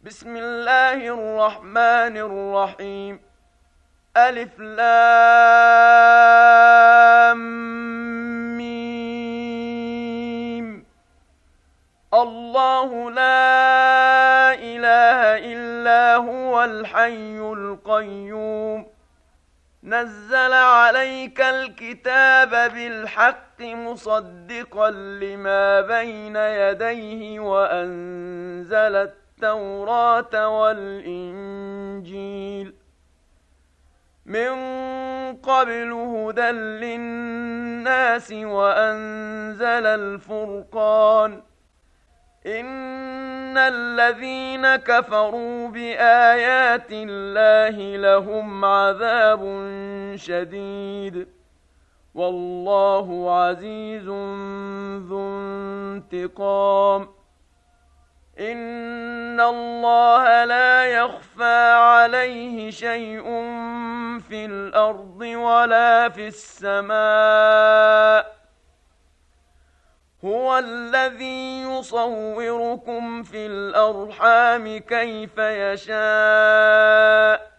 بسم الله الرحمن الرحيم. ألف لام ميم. الله لا إله إلا هو الحي القيوم. نزل عليك الكتاب بالحق مصدقا لما بين يديه وأنزل التوراة والإنجيل من قبل هدى للناس وأنزل الفرقان. إن الذين كفروا بآيات الله لهم عذاب شديد والله عزيز ذو انتقام. إن الله لا يخفى عليه شيء في الأرض ولا في السماء. هو الذي يصوركم في الأرحام كيف يشاء.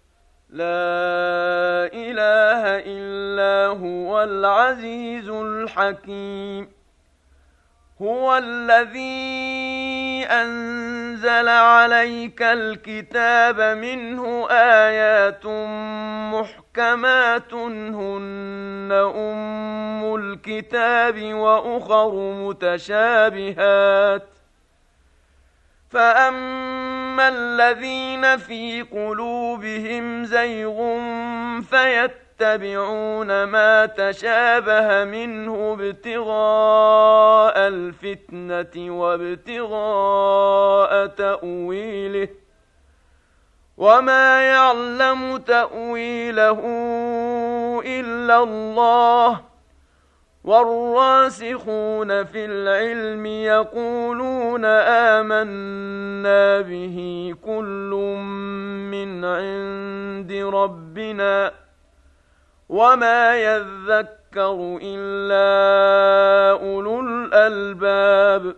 لا إله إلا هو العزيز الحكيم. هو الذي أنزل عليك الكتاب منه آيات محكمات هن أم الكتاب وأخر متشابهات. فأما الذين في قلوبهم زيغ فيتبعون ما تشابه منه ابتغاء الفتنة وابتغاء تأويله وما يعلم تأويله إلا الله. والراسخون في العلم يقولون آمنا به كل من عند ربنا وما يذكر إلا أولو الألباب.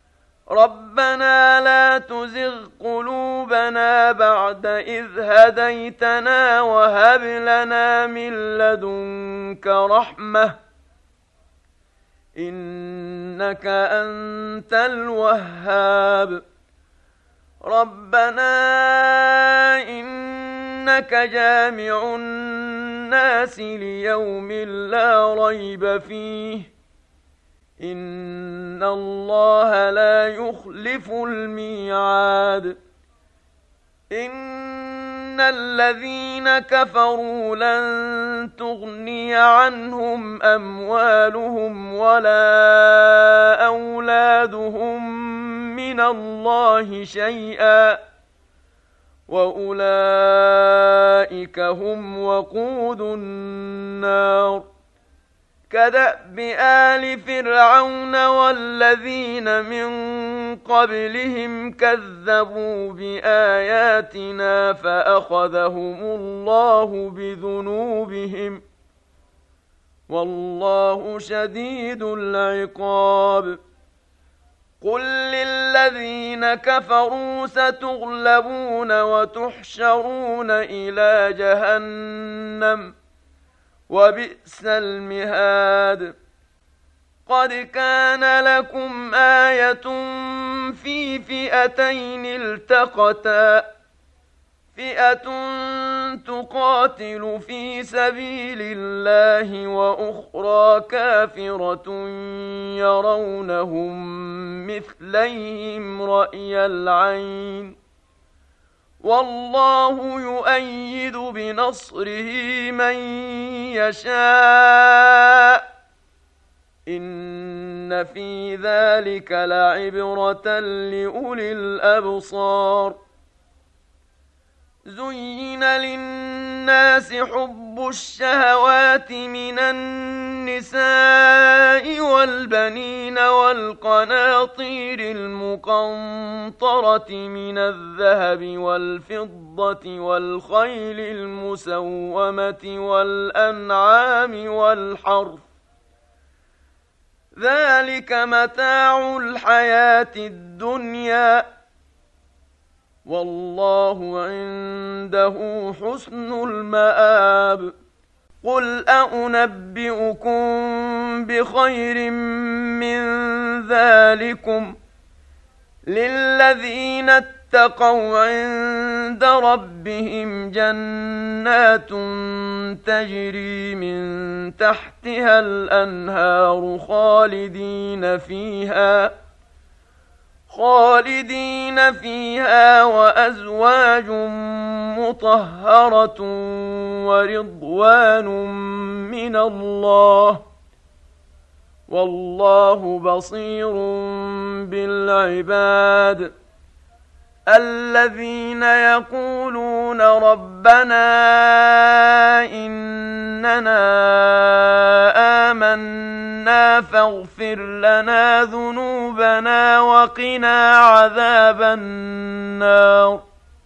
ربنا لا تزغ قلوبنا بعد إذ هديتنا وهب لنا من لدنك رحمة إنك أنت الوهاب. ربنا إنك جامع الناس ليوم لا ريب فيه إن الله لا يخلف الميعاد. إن الذين كفروا لن تغني عنهم أموالهم ولا أولادهم من الله شيئا وأولئك هم وقود النار. كدأب آل فرعون والذين من قبلهم كذبوا بآياتنا فأخذهم الله بذنوبهم والله شديد العقاب. قل للذين كفروا ستغلبون وتحشرون إلى جهنم وبئس المهاد. قد كان لكم آية في فئتين التقتا فئة تقاتل في سبيل الله وأخرى كافرة يرونهم مثليهم رأي العين والله يؤيد بنصره من يشاء إن في ذلك لعبرة لأولي الأبصار. زين للناس حب الشهوات من النساء والبنين والقناطير المقنطرة من الذهب والفضة والخيل المسومة والأنعام والحرث ذلك متاع الحياة الدنيا والله عنده حسن المآب. قل أنبئكم بخير من ذلكم للذين اتقوا عند ربهم جنات تجري من تحتها الأنهار خالدين فيها وأزواج مطهرة ورضوان من الله والله بصير بالعباد. الذين يقولون ربنا إننا آمنا فاغفر لنا ذنوبنا وقنا عذاب النار.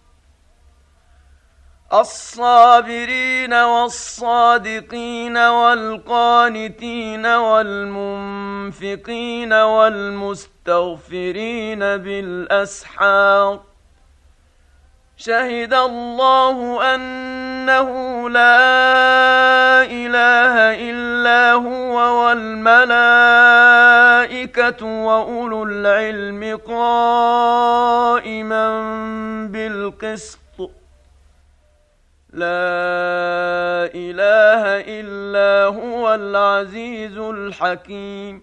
الصابرين والصادقين والقانتين والمنفقين والمستغفرين بالأسحار. شهد الله أنه لا إله إلا هو والملائكة وأولو العلم قائما بالقسط. لا إله إلا هو العزيز الحكيم.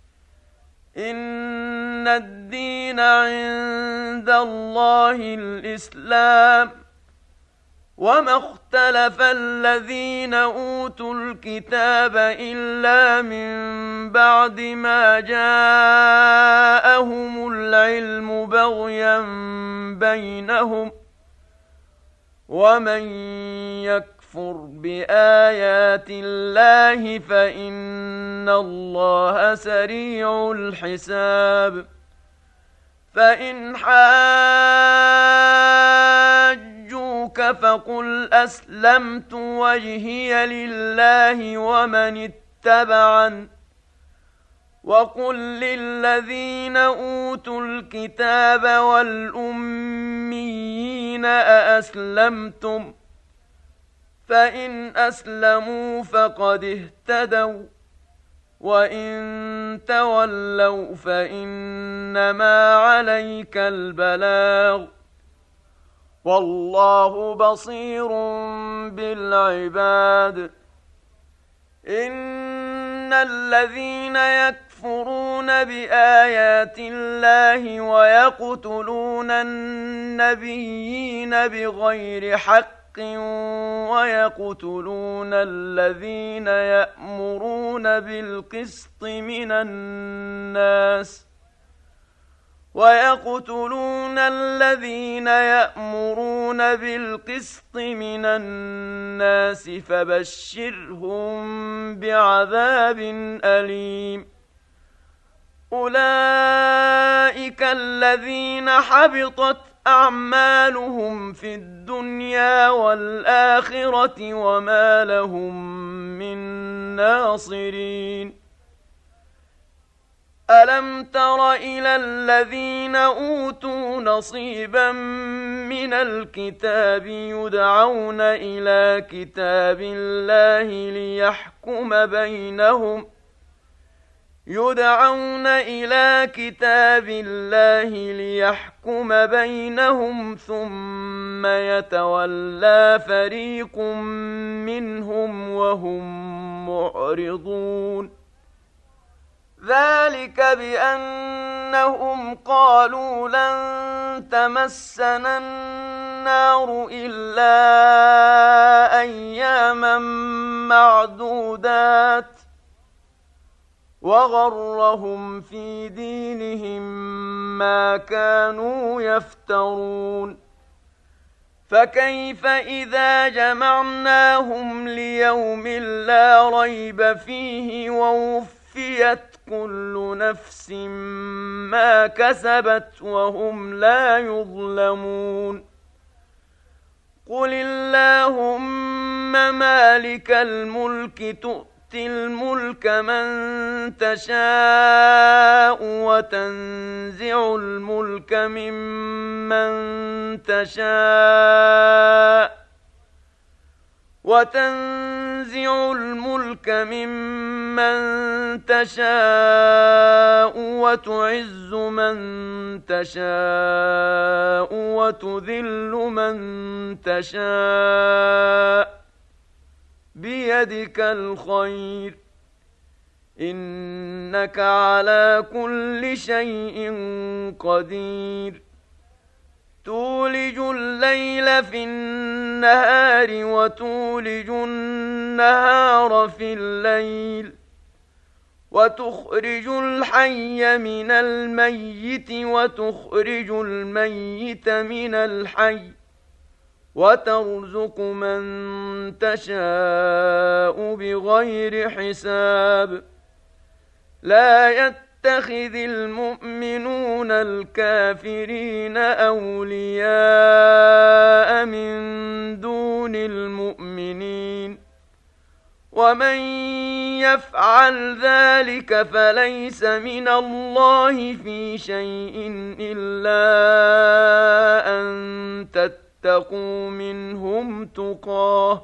إن الدين عند الله الإسلام وما اختلف الذين أوتوا الكتاب إلا من بعد ما جاءهم العلم بغيا بينهم ومن يكفر بآيات الله فإن الله سريع الحساب. فإن حاجوك فقل أسلمت وجهي لله ومن اتبعني وقل للذين أوتوا الكتاب والأميين أأسلمتم فإن أسلموا فقد اهتدوا وإن تولوا فإنما عليك البلاغ والله بصير بالعباد. إن الذين يكفرون بآيات الله ويقتلون النبيين بغير حق ويقتلون الذين يأمرون بالقسط من الناس فبشرهم بعذاب أليم. أولئك الذين حبطت أعمالهم في الدنيا والآخرة وما لهم من ناصرين. ألم تر إلى الذين أوتوا نصيبا من الكتاب يدعون إلى كتاب الله ليحكم بينهم ثم يتولى فريق منهم وهم معرضون. ذلك بأنهم قالوا لن تمسنا النار إلا أياما معدودات وغرهم في دينهم ما كانوا يفترون. فكيف إذا جمعناهم ليوم لا ريب فيه ووفيت كل نفس ما كسبت وهم لا يظلمون. قل اللهم مالك الملك تؤتي الملك من تشاء وتنزع الملك ممن ممن تشاء وتنزع الملك ممن تشاء وتعز من تشاء وتذل من تشاء بيدك الخير إنك على كل شيء قدير تولج الليل في النهار وتولج النهار في الليل وتخرج الحي من الميت وتخرج الميت من الحي وترزق من تشاء بغير حساب لا يتخذ المؤمنون الكافرين أولياء من دون المؤمنين ومن يفعل ذلك فليس من الله في شيء إلا أن تتقوا منهم تقاه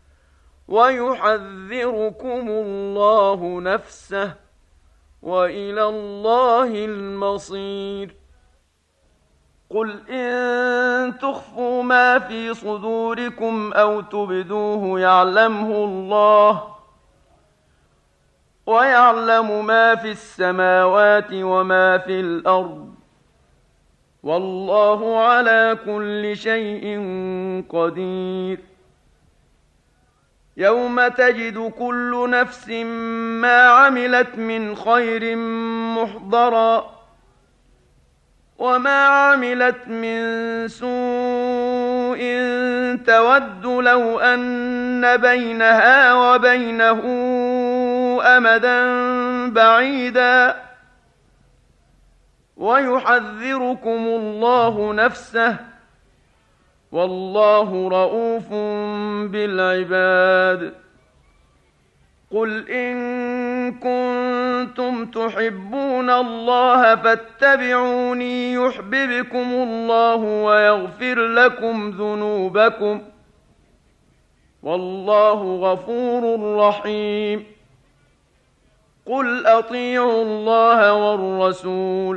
ويحذركم الله نفسه وإلى الله المصير قل إن تخفوا ما في صدوركم أو تبدوه يعلمه الله ويعلم ما في السماوات وما في الأرض والله على كل شيء قدير يوم تجد كل نفس ما عملت من خير محضرا وما عملت من سوء تود لو أن بينها وبينه أمدا بعيدا ويحذركم الله نفسه والله رءوف بالعباد قل إن كنتم تحبون الله فاتبعوني يحببكم الله ويغفر لكم ذنوبكم والله غفور رحيم قل أطيعوا الله والرسول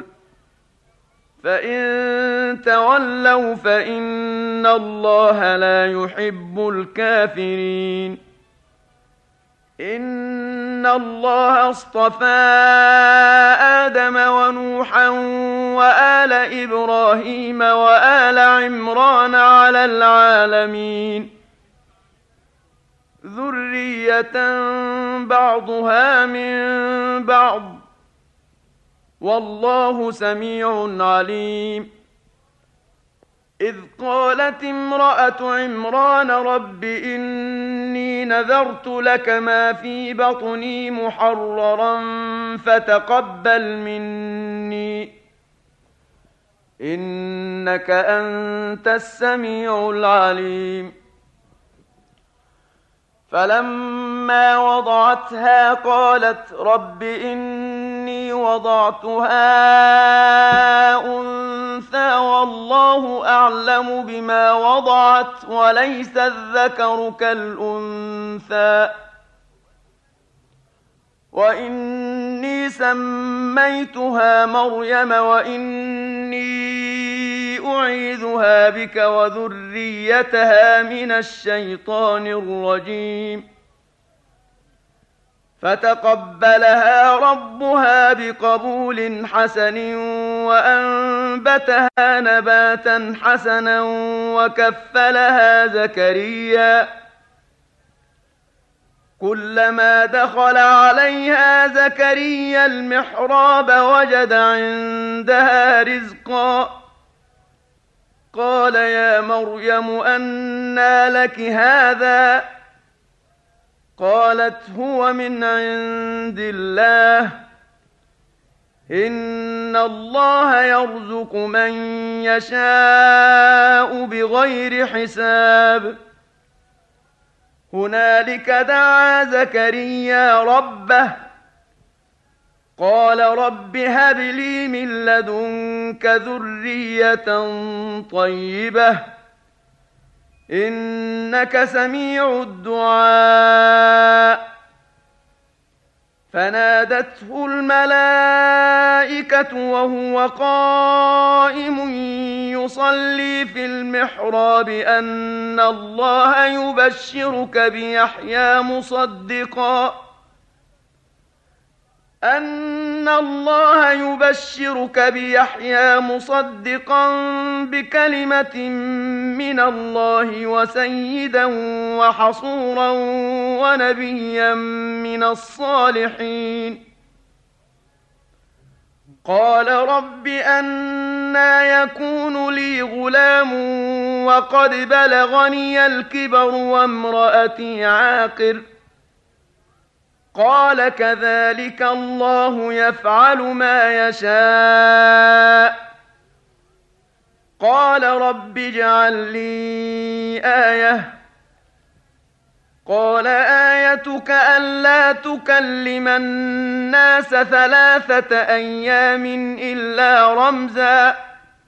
فإن تولوا فإن الله لا يحب الكافرين إن الله اصطفى آدم ونوحا وآل إبراهيم وآل عمران على العالمين ذرية بعضها من بعض والله سميع عليم إذ قالت امرأة عمران رب إني نذرت لك ما في بطني محررا فتقبل مني إنك أنت السميع العليم فلما وضعتها قالت رب إني وضعتها أنثى والله أعلم بما وضعت وليس الذكر كالأنثى وإني سميتها مريم وإني أعيذها بك وذريتها من الشيطان الرجيم فتقبلها ربها بقبول حسن وأنبتها نباتا حسنا وكفلها زكريا كلما دخل عليها زكريا المحراب وجد عندها رزقا قال يا مريم أنى لك هذا قالت هو من عند الله إن الله يرزق من يشاء بغير حساب هنالك دعا زكريا ربه قال رب هب لي من لدنك منك ذرية طيبة إنك سميع الدعاء. فنادته الملائكة وهو قائم يصلي في المحراب أن الله يبشرك بيحيى مصدقا بكلمة من الله وسيدا وحصورا ونبيا من الصالحين. قال رب أنى يكون لي غلام وقد بلغني الكبر وامرأتي عاقر؟ قال كذلك الله يفعل ما يشاء. قال رب اجعل لي آية. قال آيتك ألا تكلم الناس 3 أيام إلا رمزا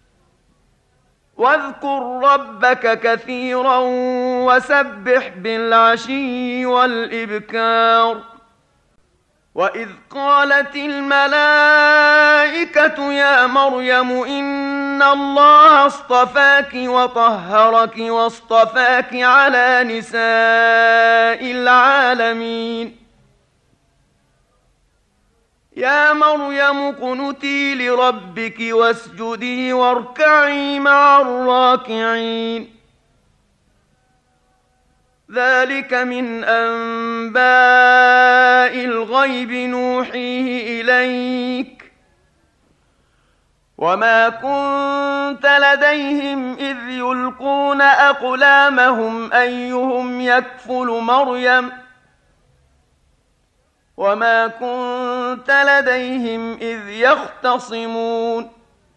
واذكر ربك كثيرا وسبح بالعشي والإبكار. وإذ قالت الملائكة يا مريم إن الله اصطفاك وطهرك واصطفاك على نساء العالمين. يا مريم اقنتي لربك واسجدي واركعي مع الراكعين. ذلك من أنباء الغيب نوحيه إليك وما كنت لديهم إذ يلقون أقلامهم أيهم يكفل مريم وما كنت لديهم إذ يختصمون.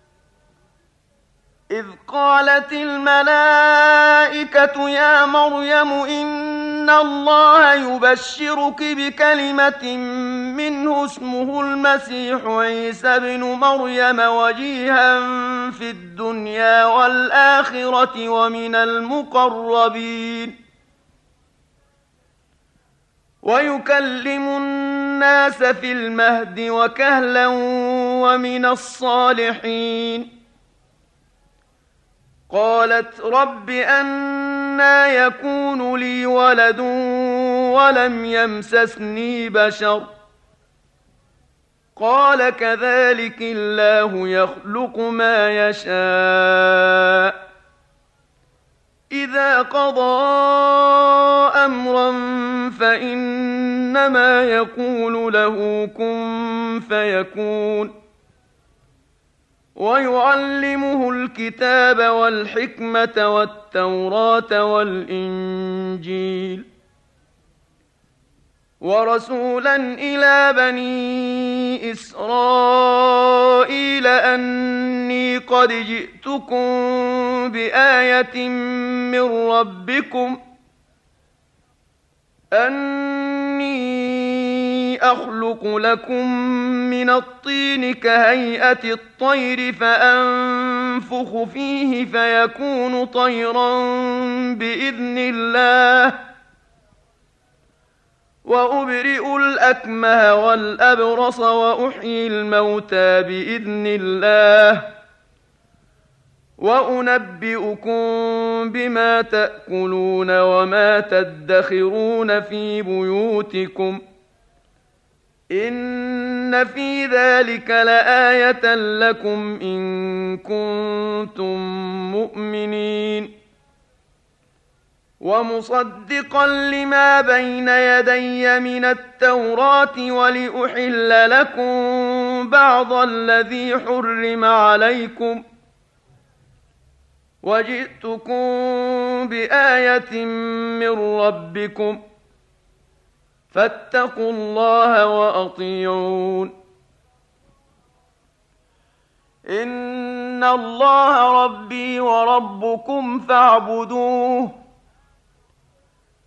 إذ قالت الملائكة يا مريم إن الله يبشرك بكلمة منه اسمه المسيح عيسى بن مريم وجيها في الدنيا والآخرة ومن المقربين ويكلم الناس في المهد وكهلا ومن الصالحين. قالت رب أنى يكون لي ولد ولم يمسسني بشر؟ قال كذلك الله يخلق ما يشاء إذا قضى أمرا فإنما يقول له كن فيكون. ويعلمه الكتاب والحكمة والتوراة والإنجيل ورسولا إلى بني إسرائيل أني قد جئتكم بآية من ربكم أني أخلق لكم من الطين كهيئة الطير فأنفخ فيه فيكون طيرا بإذن الله وأبرئ الأكمه والأبرص وأحيي الموتى بإذن الله وأنبئكم بما تأكلون وما تدخرون في بيوتكم إن في ذلك لآية لكم إن كنتم مؤمنين. ومصدقا لما بين يدي من التوراة ولأحل لكم بعض الذي حرم عليكم وجئتكم بآية من ربكم فاتقوا الله وأطيعون. إن الله ربي وربكم فاعبدوه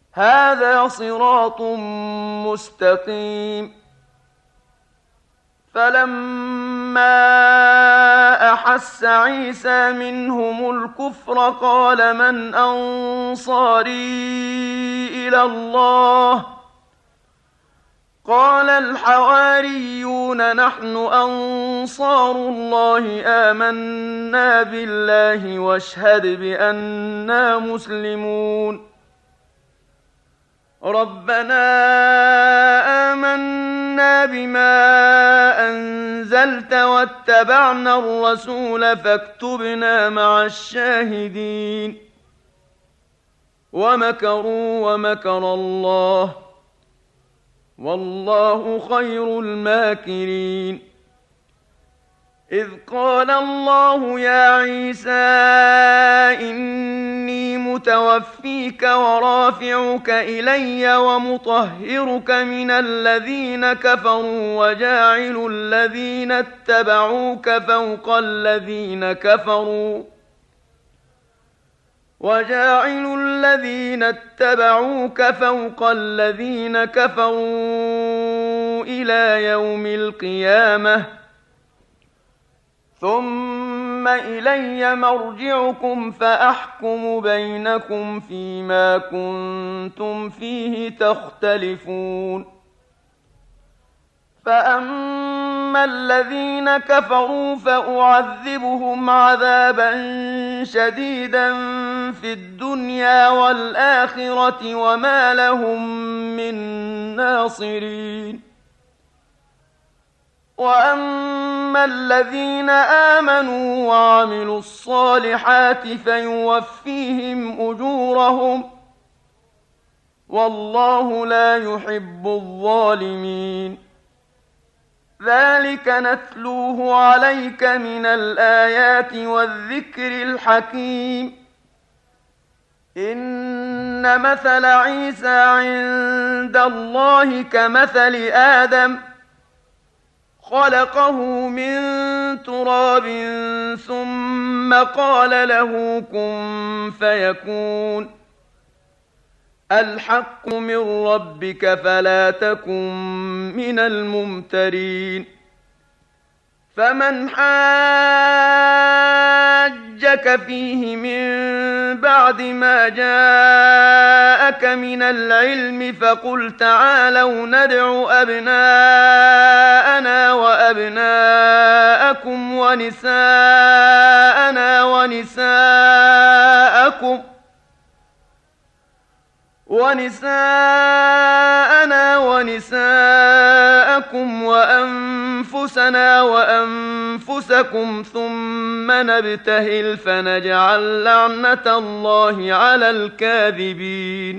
هذا صراط مستقيم. فلما أحس عيسى منهم الكفر قال من أنصاري إلى الله قال الحواريون نحن أنصار الله آمنا بالله واشهد بأننا مسلمون ربنا آمنا بما أنزلت واتبعنا الرسول فاكتبنا مع الشاهدين ومكروا ومكر الله والله خير الماكرين إذ قال الله يا عيسى إني متوفيك ورافعك إلي ومطهرك من الذين كفروا وجاعل الذين اتبعوك فوق الذين كفروا إلى يوم القيامة ثم إلي مرجعكم فأحكم بينكم فيما كنتم فيه تختلفون فأما الذين كفروا فأعذبهم عذابا شديدا في الدنيا والآخرة وما لهم من ناصرين وأما الذين آمنوا وعملوا الصالحات فيوفيهم أجورهم والله لا يحب الظالمين ذلك نتلوه عليك من الآيات والذكر الحكيم إن مثل عيسى عند الله كمثل آدم خلقه من تراب ثم قال له كن فيكون الحق من ربك فلا تكن من الممترين فمن حاجك فيه من بعد ما جاءك من العلم فقل تعالوا ندع أبناءنا وأبناءكم ونساءنا ونساءكم وأنفسنا وأنفسكم ثم نبتهل فنجعل لعنة الله على الكاذبين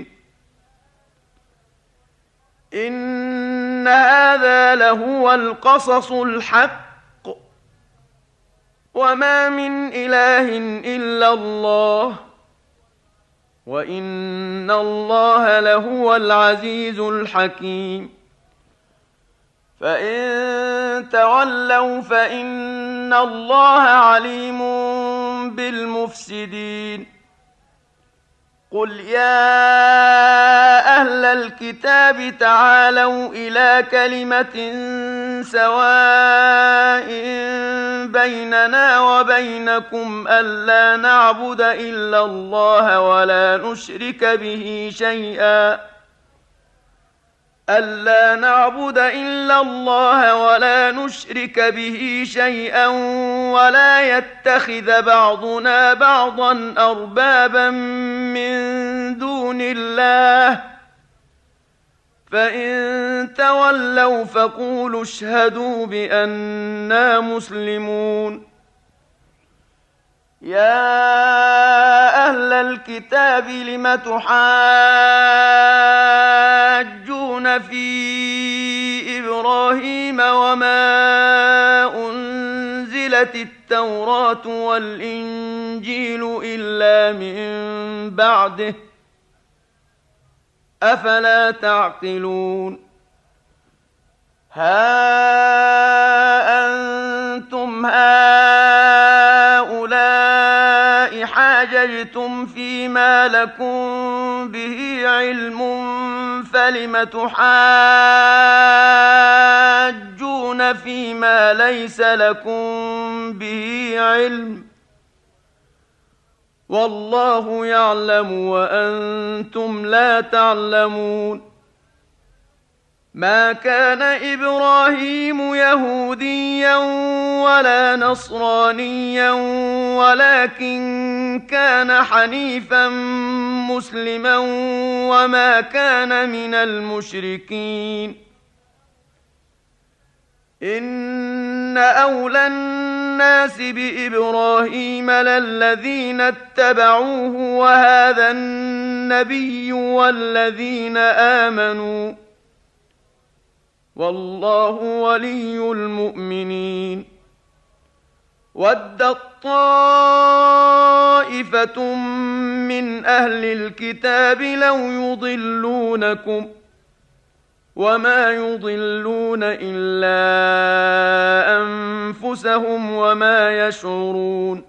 إن هذا لهو القصص الحق وما من إله إلا الله وإن الله لهو العزيز الحكيم فإن تولوا فإن الله عليم بالمفسدين قل يا أهل الكتاب تعالوا إلى كلمة سواء بيننا وبينكم ألا نعبد إلا الله ولا نشرك به شيئا ولا يتخذ بعضنا بعضا أربابا من دون الله فإن تولوا فقولوا اشهدوا بأننا مسلمون يا أهل الكتاب لم تحاجون في إبراهيم وما أنزلت التوراة والإنجيل إلا من بعده أفلا تعقلون ها أنتم هؤلاء حاججتم فيما لكم به علم فلم تحاجون فيما ليس لكم به علم والله يعلم وأنتم لا تعلمون ما كان إبراهيم يهوديا ولا نصرانيا ولكن كان حنيفا مسلما وما كان من المشركين إن أولى الناس بإبراهيم للذين اتبعوه وهذا النبي والذين آمنوا والله ولي المؤمنين ودت طائفة من أهل الكتاب لو يضلونكم وما يضلون إلا أنفسهم وما يشعرون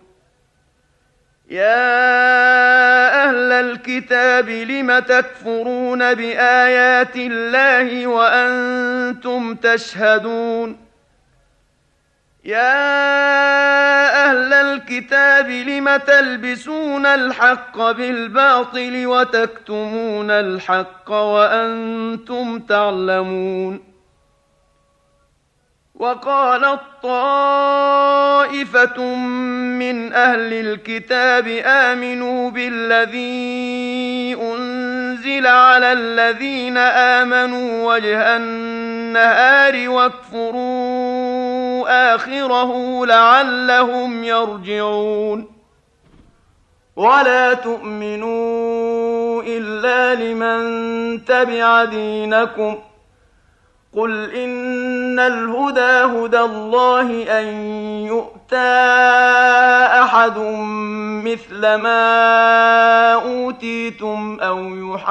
يا أهل الكتاب لم تكفرون بآيات الله وأنتم تشهدون يا أهل الكتاب لم تلبسون الحق بالباطل وتكتمون الحق وأنتم تعلمون وقالت طائفة من أهل الكتاب آمنوا بالذي أنزل على الذين آمنوا وجه النهار واكفروا آخره لعلهم يرجعون ولا تؤمنوا إلا لمن تبع دينكم قل إن الهدى هدى الله أن يؤتى أحد مثل ما أوتيتم أو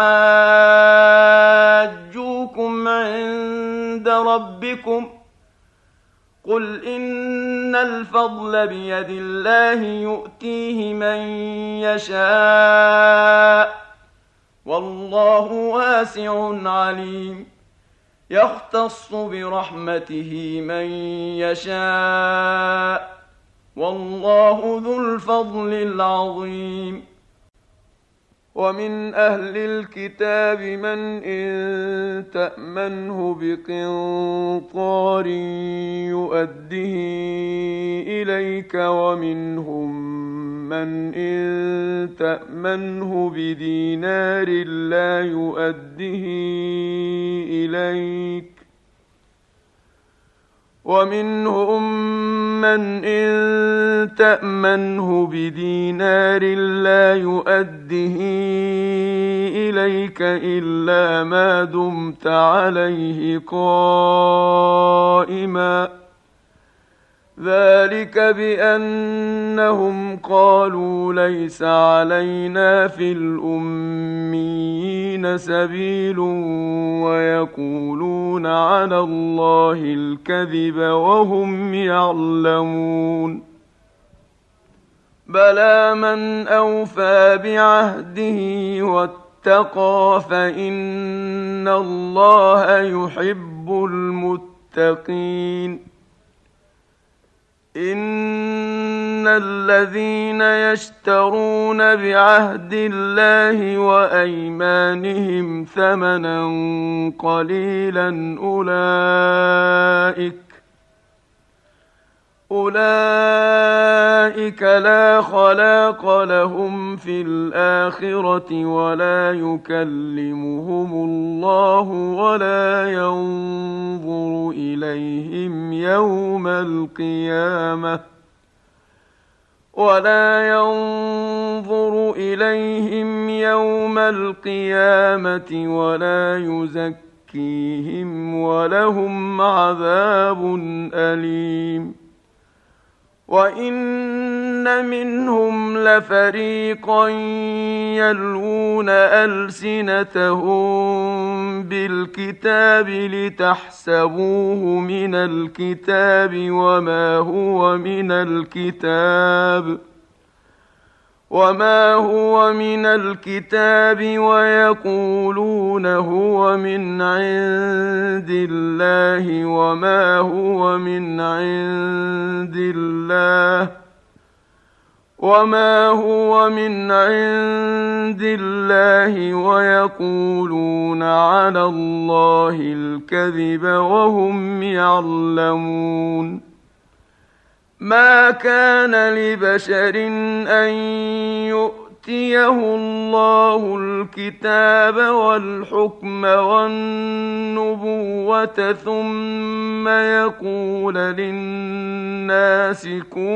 يحاجوكم عند ربكم قل إن الفضل بيد الله يؤتيه من يشاء والله واسع عليم يختص برحمته من يشاء والله ذو الفضل العظيم ومن أهل الكتاب من إن تأمنه بقنطار يؤده إليك ومنهم من إن تأمنه بدينار لا يؤده إليك ومنهم من إن تأمنه بدينار لا يؤده إليك إلا ما دمت عليه قائما ذلك بأنهم قالوا ليس علينا في الأميين سبيل ويقولون على الله الكذب وهم يعلمون بلى من أوفى بعهده واتقى فإن الله يحب المتقين إن الذين يشترون بعهد الله وأيمانهم ثمنا قليلا أولئك لا خلاق لهم في الآخرة ولا يكلمهم الله ولا ينظر إليهم يوم القيامة ولا يزكيهم ولهم عذاب أليم وإن منهم لفريقا يلوون ألسنتهم بالكتاب لتحسبوه من الكتاب وما هو من الكتاب وما هو من الكتاب ويقولون هو من عند الله وما هو من عند الله ويقولون على الله الكذب وهم يعلمون. ما كان لبشر أن يؤتيه الله الكتاب والحكم والنبوة ثم يقول للناس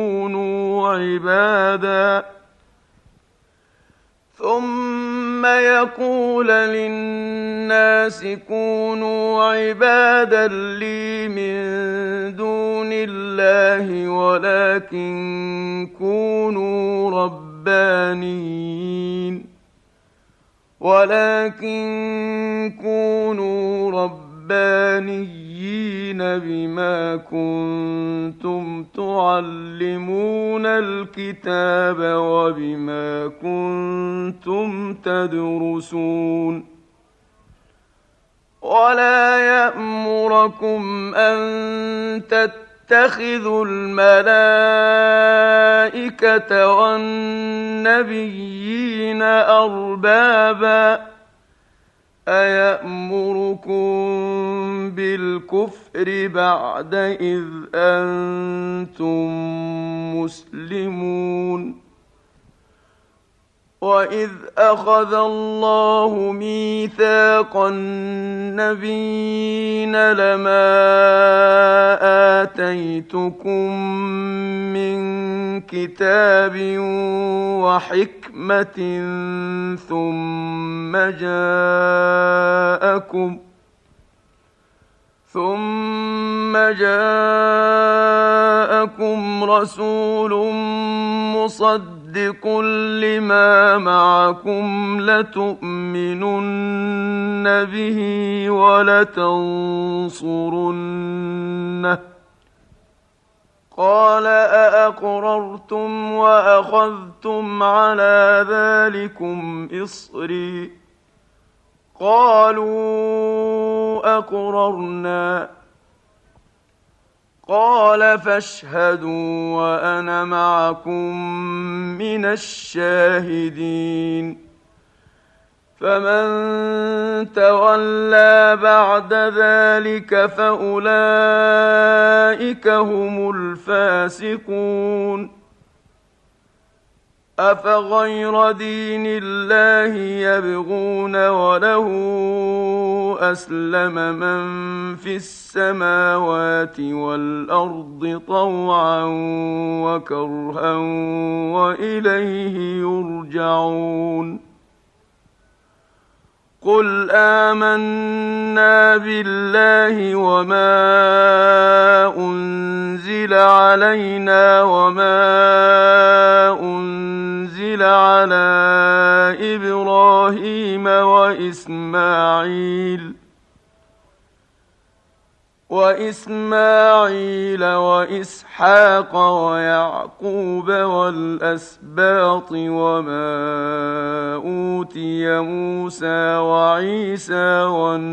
كونوا عبادا لي من دون الله ولكن كونوا ربانيين بما كنتم تعلمون الكتاب وبما كنتم تدرسون. ولا يأمركم أن تتخذوا الملائكة والنبيين أربابا أيأمركم بالكفر بعد إذ أنتم مسلمون. وإذ أخذ الله ميثاق النبيين لما آتيتكم من كتاب وحكمة ثم جاءكم رسول مصدق لما معكم لتؤمنن به ولتنصرنه قال أأقررتم وأخذتم على ذلكم إصري قالوا أقررنا قال فاشهدوا وأنا معكم من الشاهدين. فمن تولى بعد ذلك فأولئك هم الفاسقون. أفغير دين الله يبغون وله أسلم من في السماوات والأرض طوعا وكرها وإليه يرجعون. قل آمنا بالله وما أنزل علينا وما أنزل على إبراهيم وإسماعيل وإسحاق ويعقوب والأسباط وما أوتي موسى وعيسى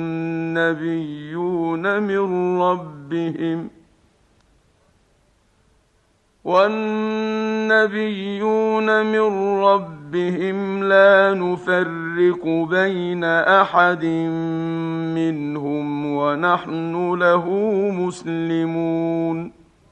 والنبيون من ربهم لا نفرق بين أحد منهم ونحن له مسلمون.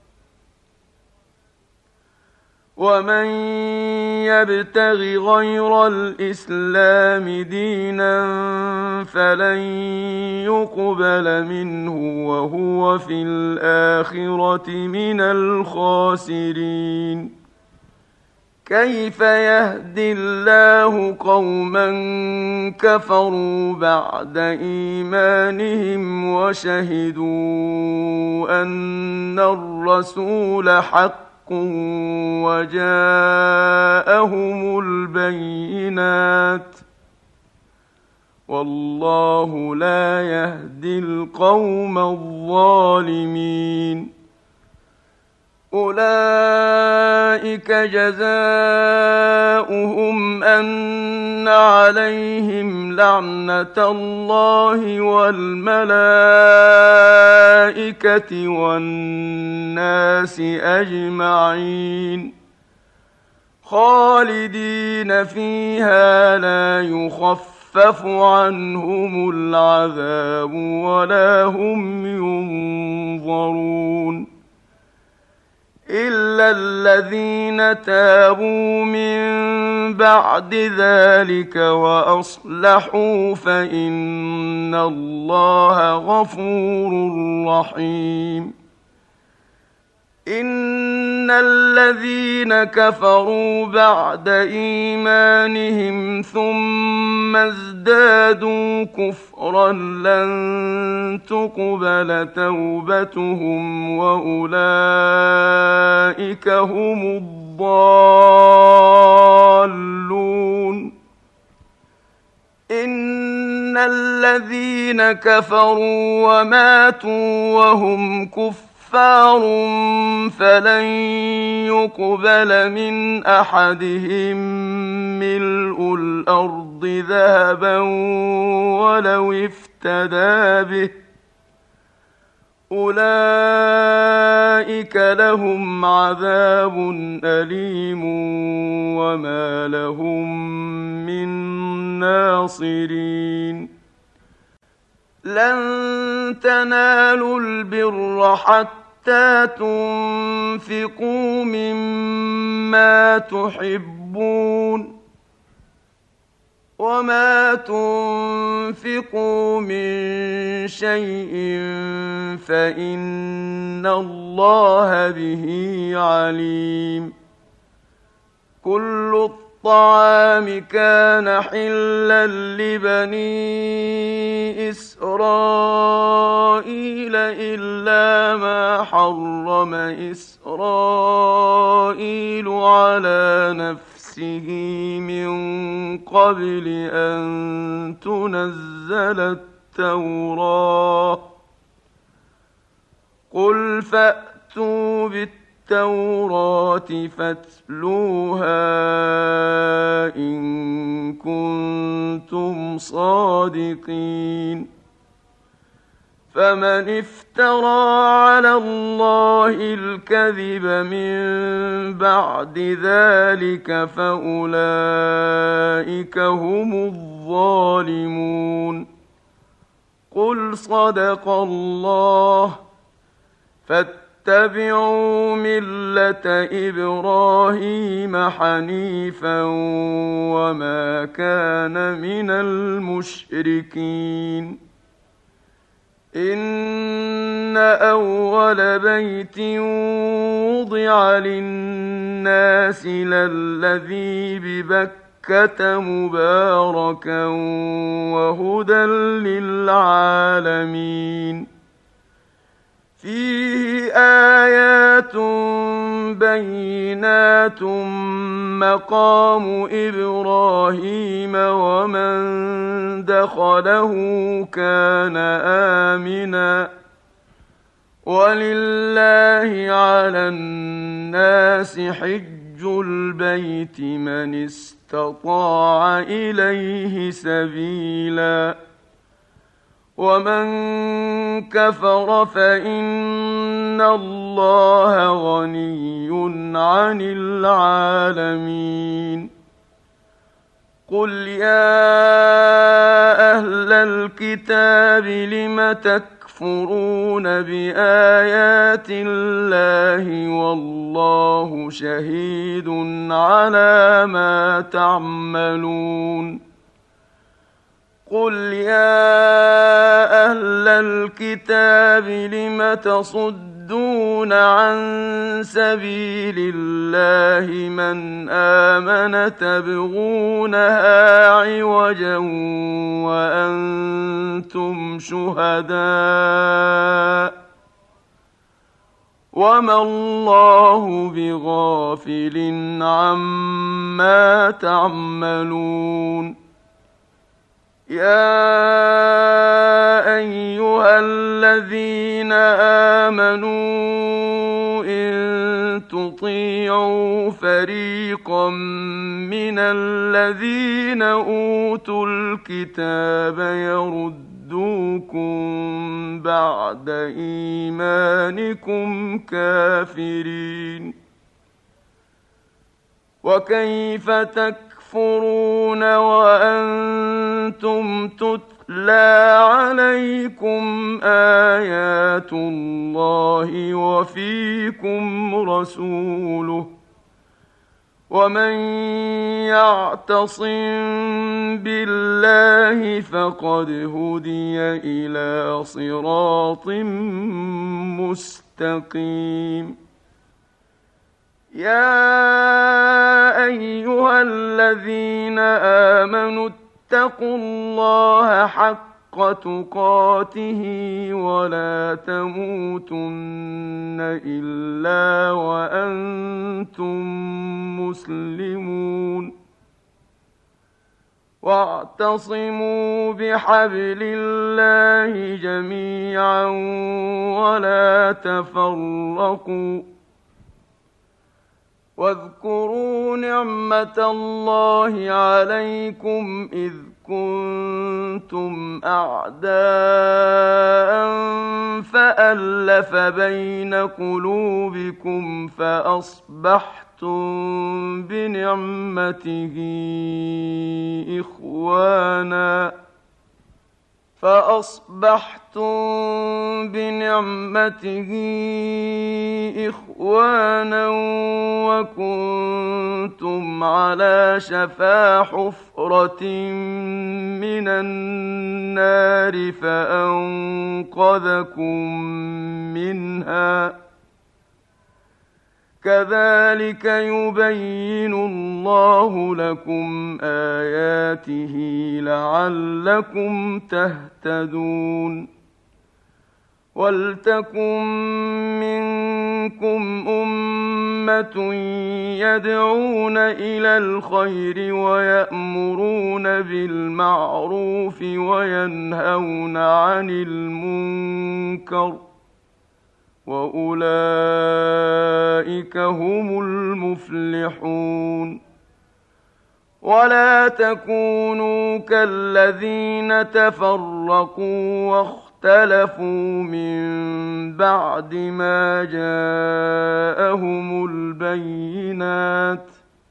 ومن يبتغ غير الإسلام دينا فلن يقبل منه وهو في الآخرة من الخاسرين. كيف يهدي الله قوما كفروا بعد إيمانهم وشهدوا أن الرسول حق وجاءهم البينات والله لا يهدي القوم الظالمين. أولئك جزاؤهم أن عليهم لعنة الله والملائكة والناس أجمعين خالدين فيها لا يخفف عنهم العذاب ولا هم ينظرون إلا الذين تابوا من بعد ذلك وأصلحوا فإن الله غفور رحيم إن الذين كفروا بعد إيمانهم ثم ازدادوا كفرا لن تقبل توبتهم وأولئك هم الضالون إن الذين كفروا وماتوا وهم كفار فلن يقبل من أحدهم ملء الأرض ذهبا ولو افتدى به أولئك لهم عذاب أليم وما لهم من ناصرين لن تنالوا البر حتى تنفقوا مما تحبون وما تنفقوا من شيء فإن الله به عليم كل الطعام كان حلا لبني إسرائيل إلا ما حرم إسرائيل على نفسه من قبل أن تنزل التوراة قل فأتوا بالتوراة فاتلوها إن كنتم صادقين فمن افترى على الله الكذب من بعد ذلك فأولئك هم الظالمون قل صدق الله فاتبعوا ملة إبراهيم حنيفا وما كان من المشركين إن أول بيت وضع للناس للذي ببكة مباركا وهدى للعالمين فيه آيات بينات مقام إبراهيم ومن دخله كان آمنا ولله على الناس حج البيت من استطاع إليه سبيلا ومن كفر فإن الله غني عن العالمين قل يا أهل الكتاب لم تكفرون بآيات الله والله شهيد على ما تعملون قل يا أهل الكتاب لم تصدون عن سبيل الله من آمن تبغونها عوجا وأنتم شهداء وما الله بغافل عما تعملون يا أيها الذين آمنوا إن تطيعوا فريقا من الذين أوتوا الكتاب يردوكم بعد إيمانكم كافرين. وكيف تكفرون وأنتم تتلى عليكم آيات الله وفيكم رسوله ومن يعتصم بالله فقد هدي إلى صراط مستقيم. يا أيها الذين آمنوا اتقوا الله حق تقاته ولا تموتن إلا وأنتم مسلمون. واعتصموا بحبل الله جميعا ولا تفرقوا. واذكروا نعمة الله عليكم إذ كنتم أعداء فألف بين قلوبكم فأصبحتم بنعمته إخوانا وكنتم على شفا حفرة من النار فأنقذكم منها. كذلك يبين الله لكم آياته لعلكم تهتدون. ولتكن منكم أمة يدعون إلى الخير ويأمرون بالمعروف وينهون عن المنكر وأولئك هم المفلحون. ولا تكونوا كالذين تفرقوا واختلفوا من بعد ما جاءهم البينات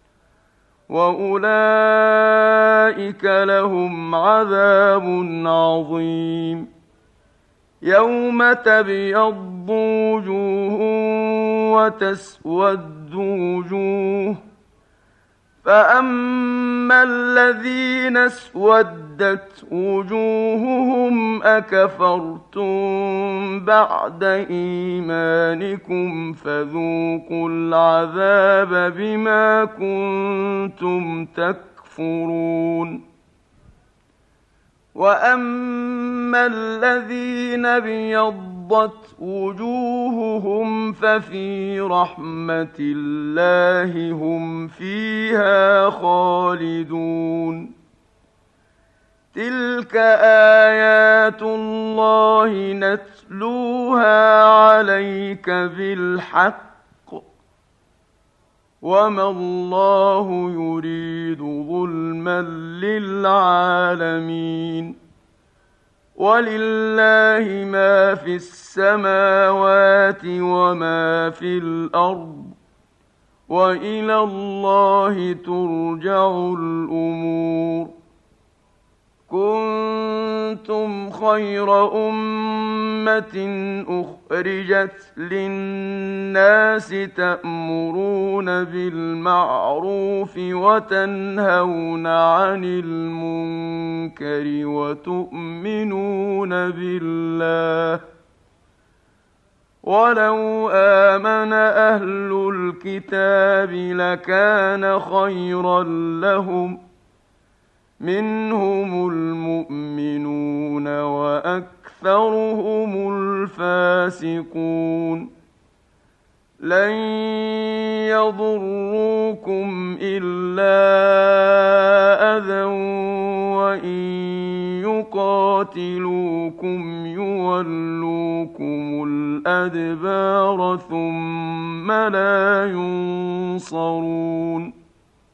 وأولئك لهم عذاب عظيم. يوم تبيض وجوه وتسود وجوه فأما الذين اسودت وجوههم أكفرتم بعد إيمانكم فذوقوا العذاب بما كنتم تكفرون. وأما الذين ابيضت وجوههم ففي رحمة الله هم فيها خالدون. تلك آيات الله نتلوها عليك بالحق وما الله يريد ظلما للعالمين. ولله ما في السماوات وما في الأرض وإلى الله ترجع الأمور. كنتم خير أمة أخرجت للناس تأمرون بالمعروف وتنهون عن المنكر وتؤمنون بالله. ولو آمن أهل الكتاب لكان خيرا لهم منهم المؤمنون وأكثرهم الفاسقون. لن يضروكم إلا أذى وإن يقاتلوكم يولوكم يولوكم الأدبار ثم لا ينصرون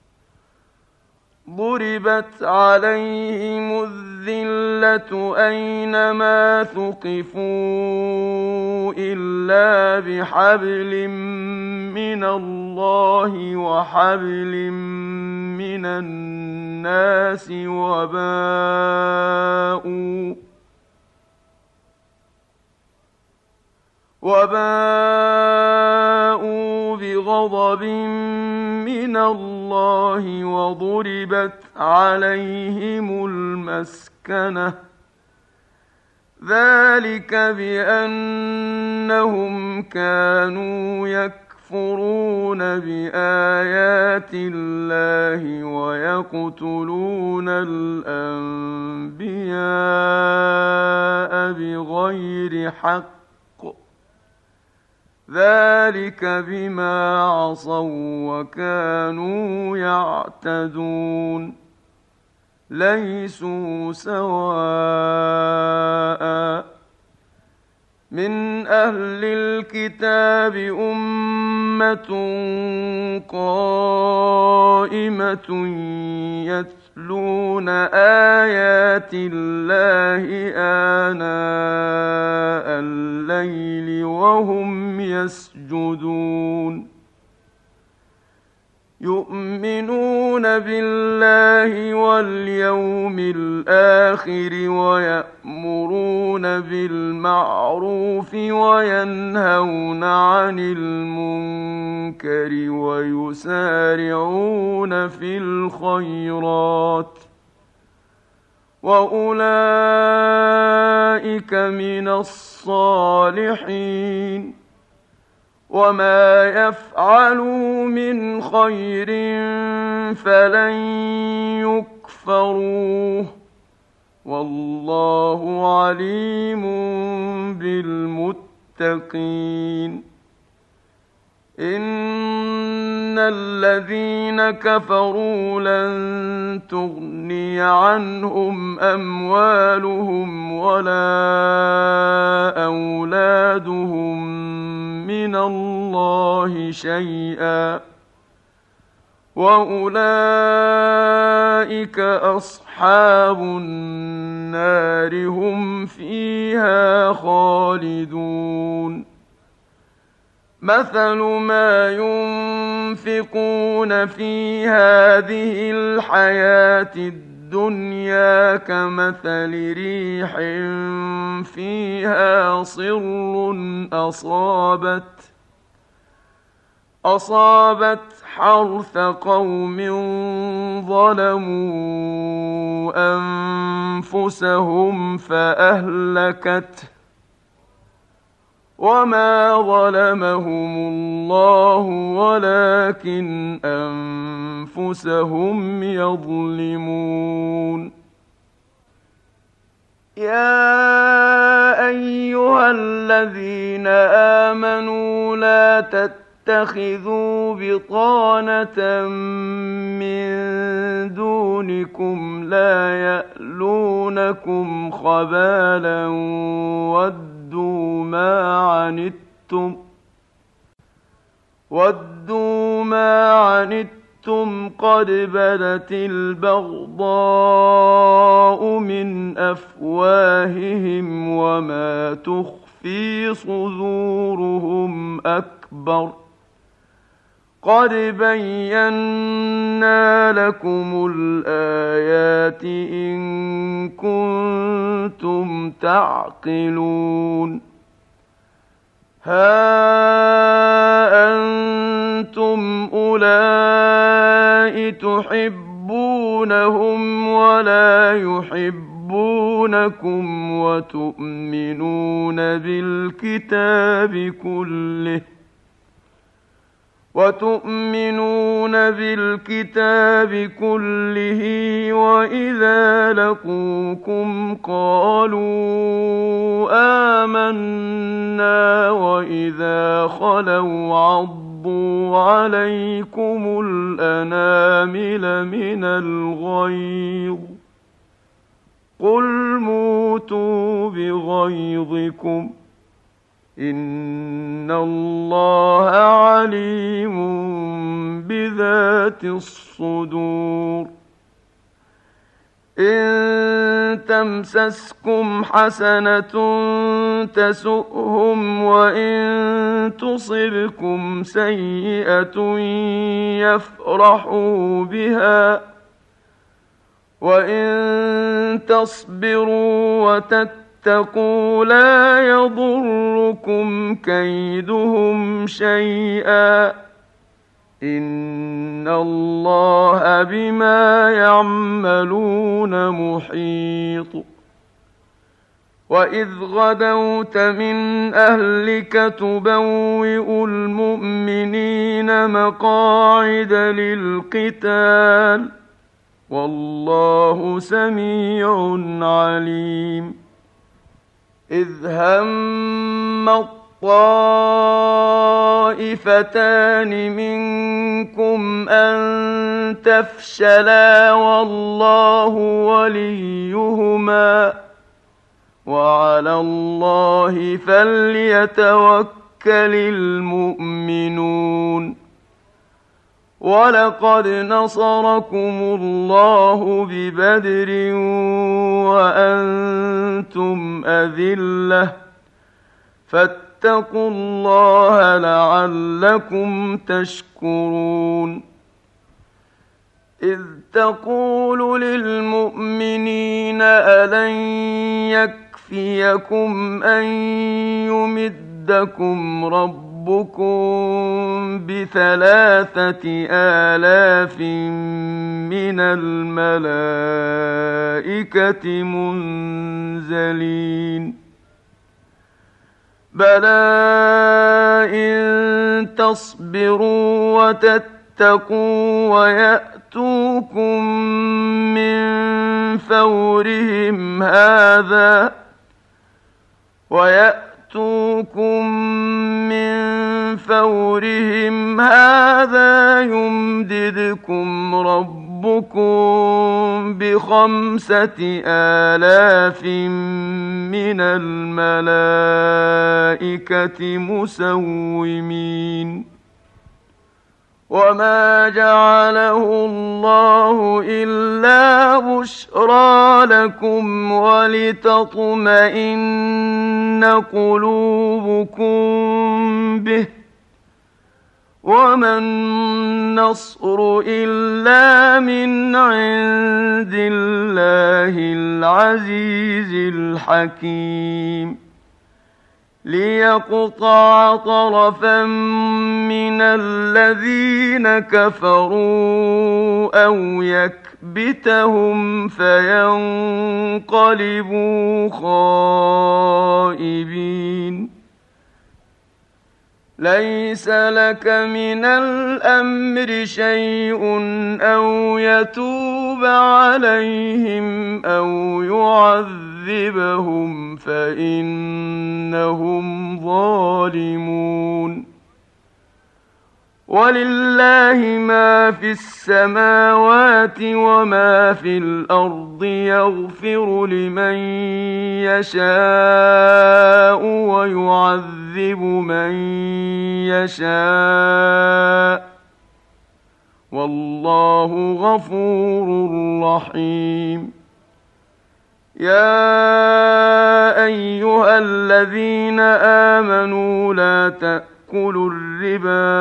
ضربت عليهم الذلة أينما ثقفوا إلا بحبل من الله وحبل من الناس وباءوا بغضب من الله وضربت عليهم المسكنة ذلك بأنهم كانوا يكفرون بآيات الله ويقتلون الأنبياء بغير حق ذلك بما عصوا وكانوا يعتدون ليسوا سواء من أهل الكتاب أمة قائمة يتلون آيات الله آناء الليل وهم يسجدون يؤمنون بالله واليوم الآخر ويأمرون بالمعروف وينهون عن المنكر ويسارعون في الخيرات وأولئك من الصالحين وما يفعلوا من خير فلن يكفروه والله عليم بالمتقين إن الذين كفروا لن تغني عنهم أموالهم ولا أولادهم من الله شيئا وأولئك أصحاب النار هم فيها خالدون مثل ما ينفقون في هذه الحياة الدنيا كمثل ريح فيها صر أصابت حرث قوم ظلموا أنفسهم فأهلكته وما ظلمهم الله ولكن أنفسهم يظلمون يا أيها الذين آمنوا لا تتخذوا بطانة من دونكم لا يألونكم خبالا ودوا ما عنتم قد بدت البغضاء من أفواههم وما تخفي صدورهم أكبر قد بينا لكم الآيات إن كنتم تعقلون ها أنتم أولئك تحبونهم ولا يحبونكم وتؤمنون بالكتاب كله وإذا لقوكم قالوا آمنا وإذا خلوا عضوا عليكم الأنامل من الغيظ قل موتوا بغيظكم إن الله عليم بذات الصدور إن تمسسكم حسنة تسؤهم وإن تصبكم سيئة يفرحوا بها وإن تصبروا وتتقوا لا يضركم كيدهم شيئا إن الله بما يعملون محيط وإذ غدوت من أهلك تبوئ المؤمنين مقاعد للقتال والله سميع عليم إذ هم الطائفتان منكم أن تفشلا والله وليهما وعلى الله فليتوكل المؤمنون ولقد نصركم الله ببدر وأنتم أذلة فاتقوا الله لعلكم تشكرون إذ تقول للمؤمنين ألن يكفيكم أن يمدكم ربكم ب3,000 من الملائكة منزلين بلى إن تصبروا وتتقوا ويأتوكم من فورهم هذا يمددكم ربكم ب5,000 من الملائكة مسومين وما جعله الله إلا بشرى لكم ولتطمئن قلوبكم به وما النصر إلا من عند الله العزيز الحكيم ليقطع طرفا من الذين كفروا أو يكبتهم فينقلبوا خائبين ليس لك من الأمر شيء أو يتوب عليهم أو يعذبهم فإنهم ظالمون ولله ما في السماوات وما في الأرض يغفر لمن يشاء ويعذب من يشاء والله غفور رحيم يا أيها الذين آمنوا لا تأكلوا الربا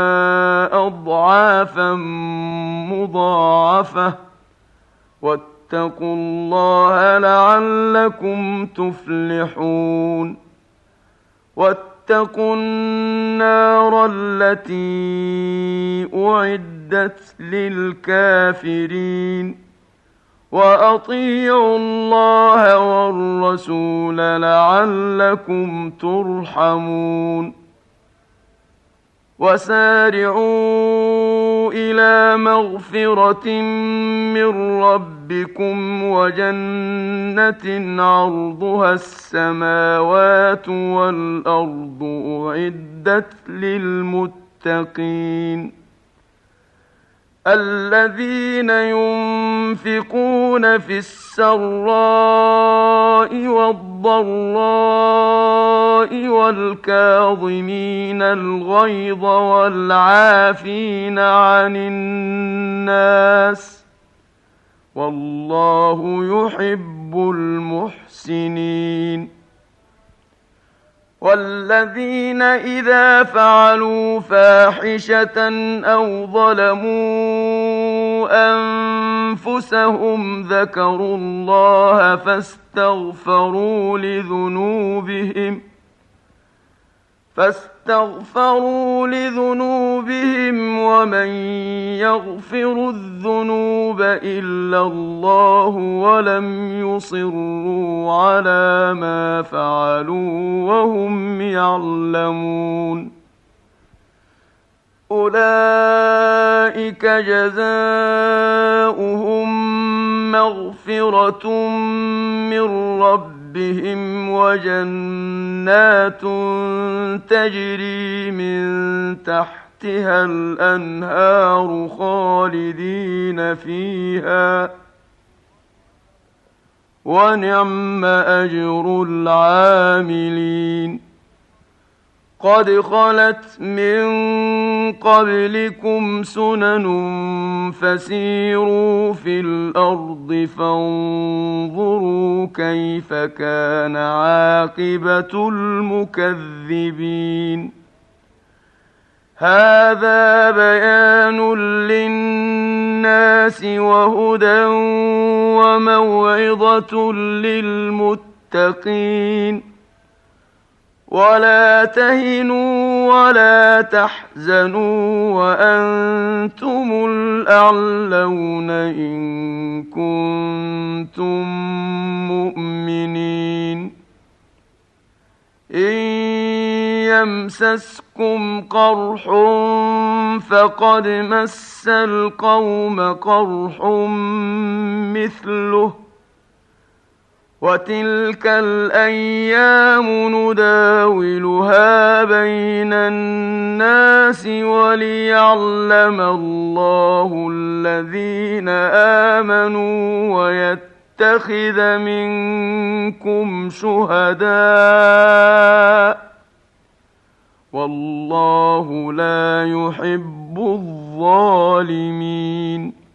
أضعافا مضاعفة واتقوا الله لعلكم تفلحون واتقوا النار التي أعدت للكافرين وأطيعوا الله والرسول لعلكم ترحمون وسارعوا إلى مغفرة من ربكم وجنة عرضها السماوات والأرض أعدت للمتقين الذين ينفقون ينفقون في السراء والضراء والكاظمين الغيظ والعافين عن الناس والله يحب المحسنين. والذين إذا فعلوا فاحشة أو ظلموا أنفسهم ذكروا الله فاستغفروا لذنوبهم ومن يغفر الذنوب إلا الله ولم يصروا على ما فعلوا وهم يعلمون. أولئك جزاؤهم مغفرة من ربهم وجنات تجري من تحتها الأنهار خالدين فيها ونعم أجر العاملين. قد خلت من قبلكم سنن فسيروا في الأرض فانظروا كيف كان عاقبة المكذبين. هذا بيان للناس وهدى وموعظة للمتقين. ولا تهنوا ولا تحزنوا وأنتم الأعلون إن كنتم مؤمنين. إن يمسسكم قرح فقد مس القوم قرح مثله وتلك الأيام نداولها بين الناس وليعلم الله الذين آمنوا ويتخذ منكم شهداء والله لا يحب الظالمين.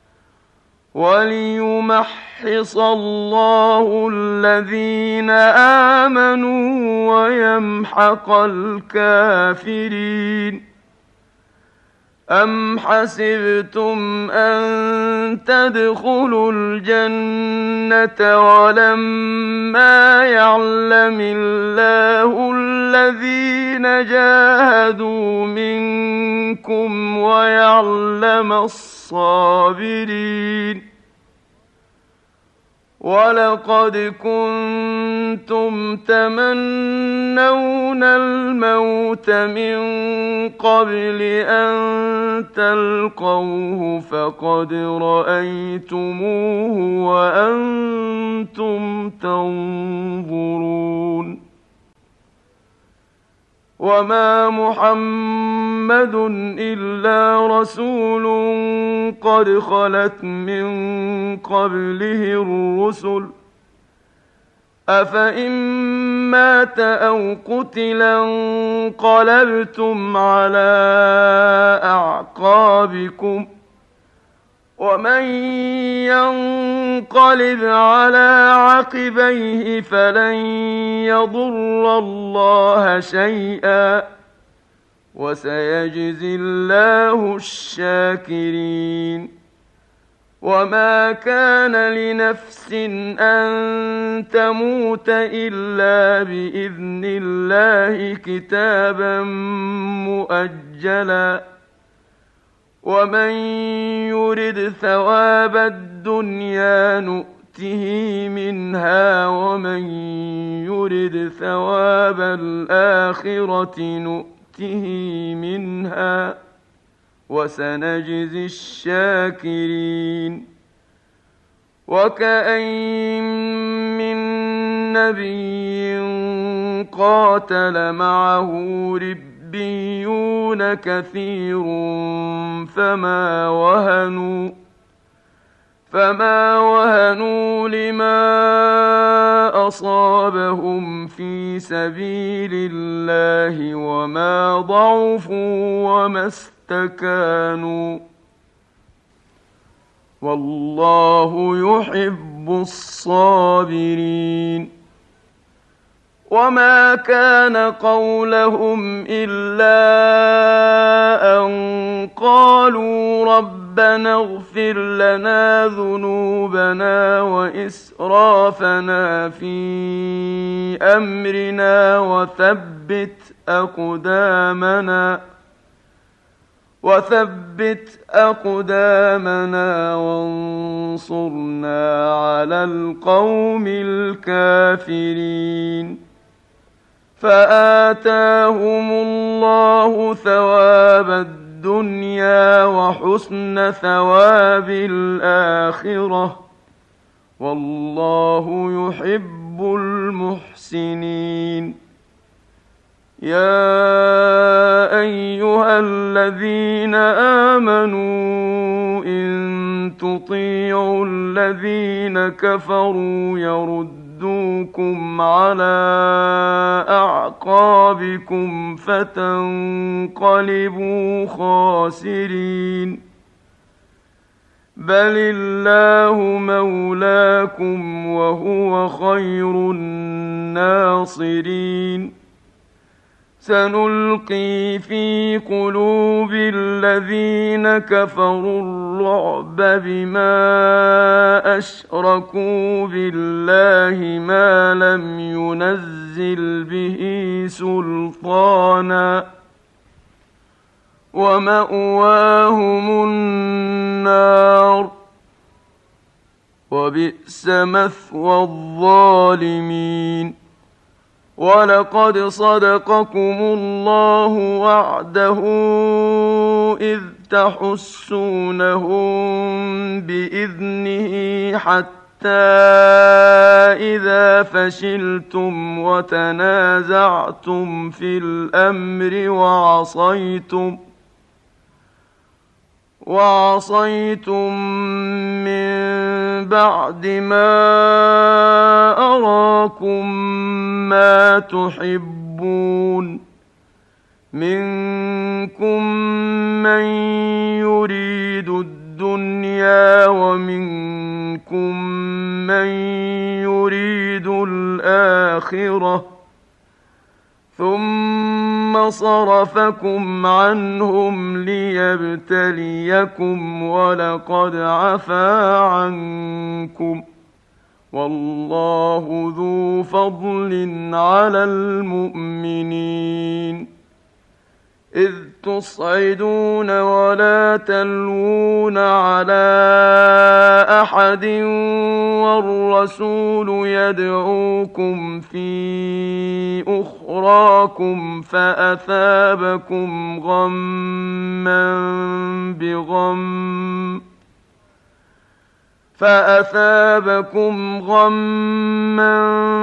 وليمحص الله الذين آمنوا ويمحق الكافرين. أم حسبتم أن تدخلوا الجنة ولما يعلم الله الذين جاهدوا منكم ويعلم الصابرين. ولقد كنتم تمنون الموت من قبل أن تلقوه فقد رأيتموه وأنتم تنظرون. وما محمد إلا رسول قد خلت من قبله الرسل أفإن مات أو قتلا انقلبتم على أعقابكم ومن ينقلب على عقبيه فلن يضر الله شيئا وسيجزي الله الشاكرين. وما كان لنفس أن تموت إلا بإذن الله كتابا مؤجلا ومن يرد ثواب الدنيا نؤته منها ومن يرد ثواب الآخرة نؤته منها وسنجزي الشاكرين. وكأين من نبي قاتل معه ربيون كثير فما وهنوا لما أصابهم في سبيل الله وما ضعفوا وما استكانوا والله يحب الصابرين. وما كان قولهم إلا أن قالوا ربنا اغفر لنا ذنوبنا وإسرافنا في أمرنا وثبت أقدامنا وانصرنا على القوم الكافرين. فآتاهم الله ثواب الدنيا وحسن ثواب الآخرة والله يحب المحسنين. يا أيها الذين آمنوا إن تطيعوا الذين كفروا يردوكم على أعقابكم فتنقلبوا خاسرين. بل الله مولاكم وهو خير الناصرين. سنلقي في قلوب الذين كفروا الرعب بما أشركوا بالله ما لم ينزل به سلطانا ومأواهم النار وبئس مثوى الظالمين. ولقد صدقكم الله وعده إذ تحسونهم بإذنه حتى إذا فشلتم وتنازعتم في الأمر وعصيتم من بعد ما أراكم ما تحبون منكم من يريد الدنيا ومنكم من يريد الآخرة ثم صرفكم عنهم ليبتليكم ولقد عفا عنكم والله ذو فضل على المؤمنين. إذ تصعدون ولا تلوون على أحد والرسول يدعوكم في أخراكم فأثابكم غما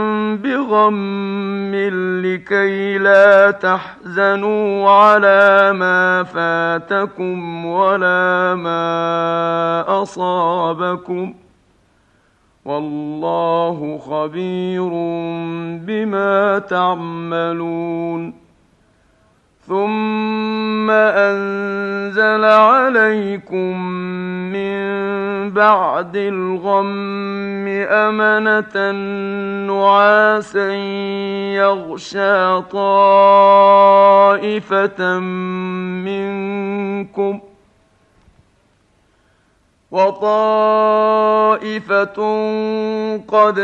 بغم لكي لا تحزنوا على ما فاتكم ولا ما أصابكم والله خبير بما تعملون. ثم أنزل عليكم من بعد الغم أمنة نعاسا يغشى طائفة منكم وطائفة قد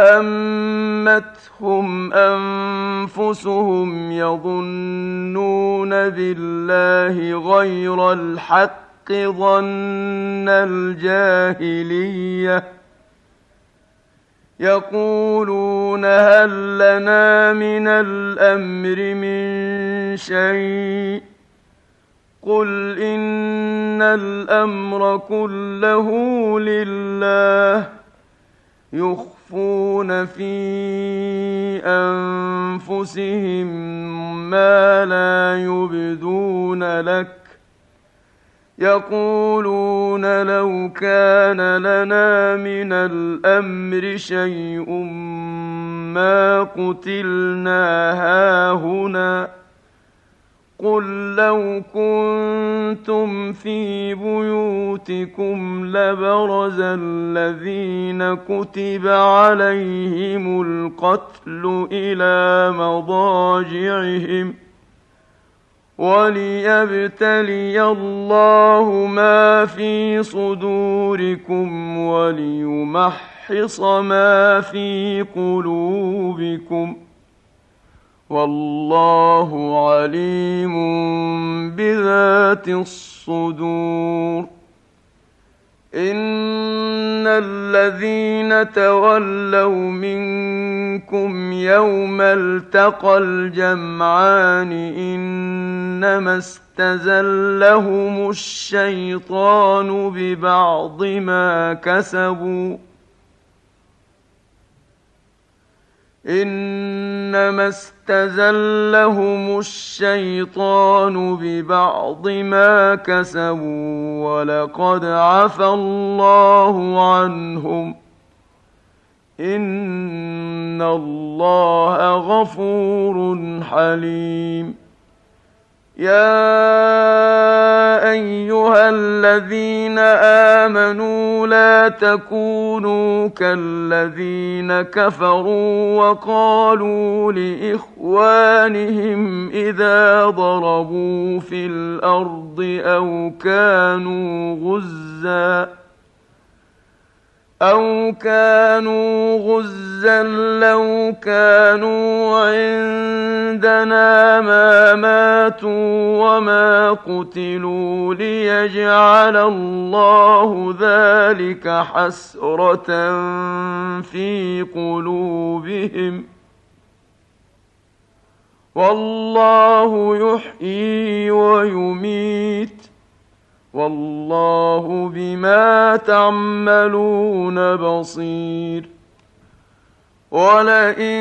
أهمتهم أنفسهم يظنون بالله غير الحق ظن الجاهلية يقولون هل لنا من الأمر من شيء قل إن الأمر كله لله يخفون في أنفسهم ما لا يبدون لك يقولون لو كان لنا من الأمر شيء ما قتلنا هاهنا قل لو كنتم في بيوتكم لبرز الذين كتب عليهم القتل إلى مضاجعهم وليبتلي الله ما في صدوركم وليمحص ما في قلوبكم والله عليم بذات الصدور إن الذين تولوا منكم يوم التقى الجمعان إنما استزلهم الشيطان ببعض ما كسبوا إنما استزلهم الشيطان ببعض ما كسبوا ولقد عفى الله عنهم إن الله غفور حليم يا أيها الذين آمنوا لا تكونوا كالذين كفروا وقالوا لإخوانهم إذا ضربوا في الأرض أو كانوا غزا لو كانوا عندنا ما ماتوا وما قتلوا ليجعل الله ذلك حسرة في قلوبهم والله يحيي ويميت والله بما تعملون بصير ولئن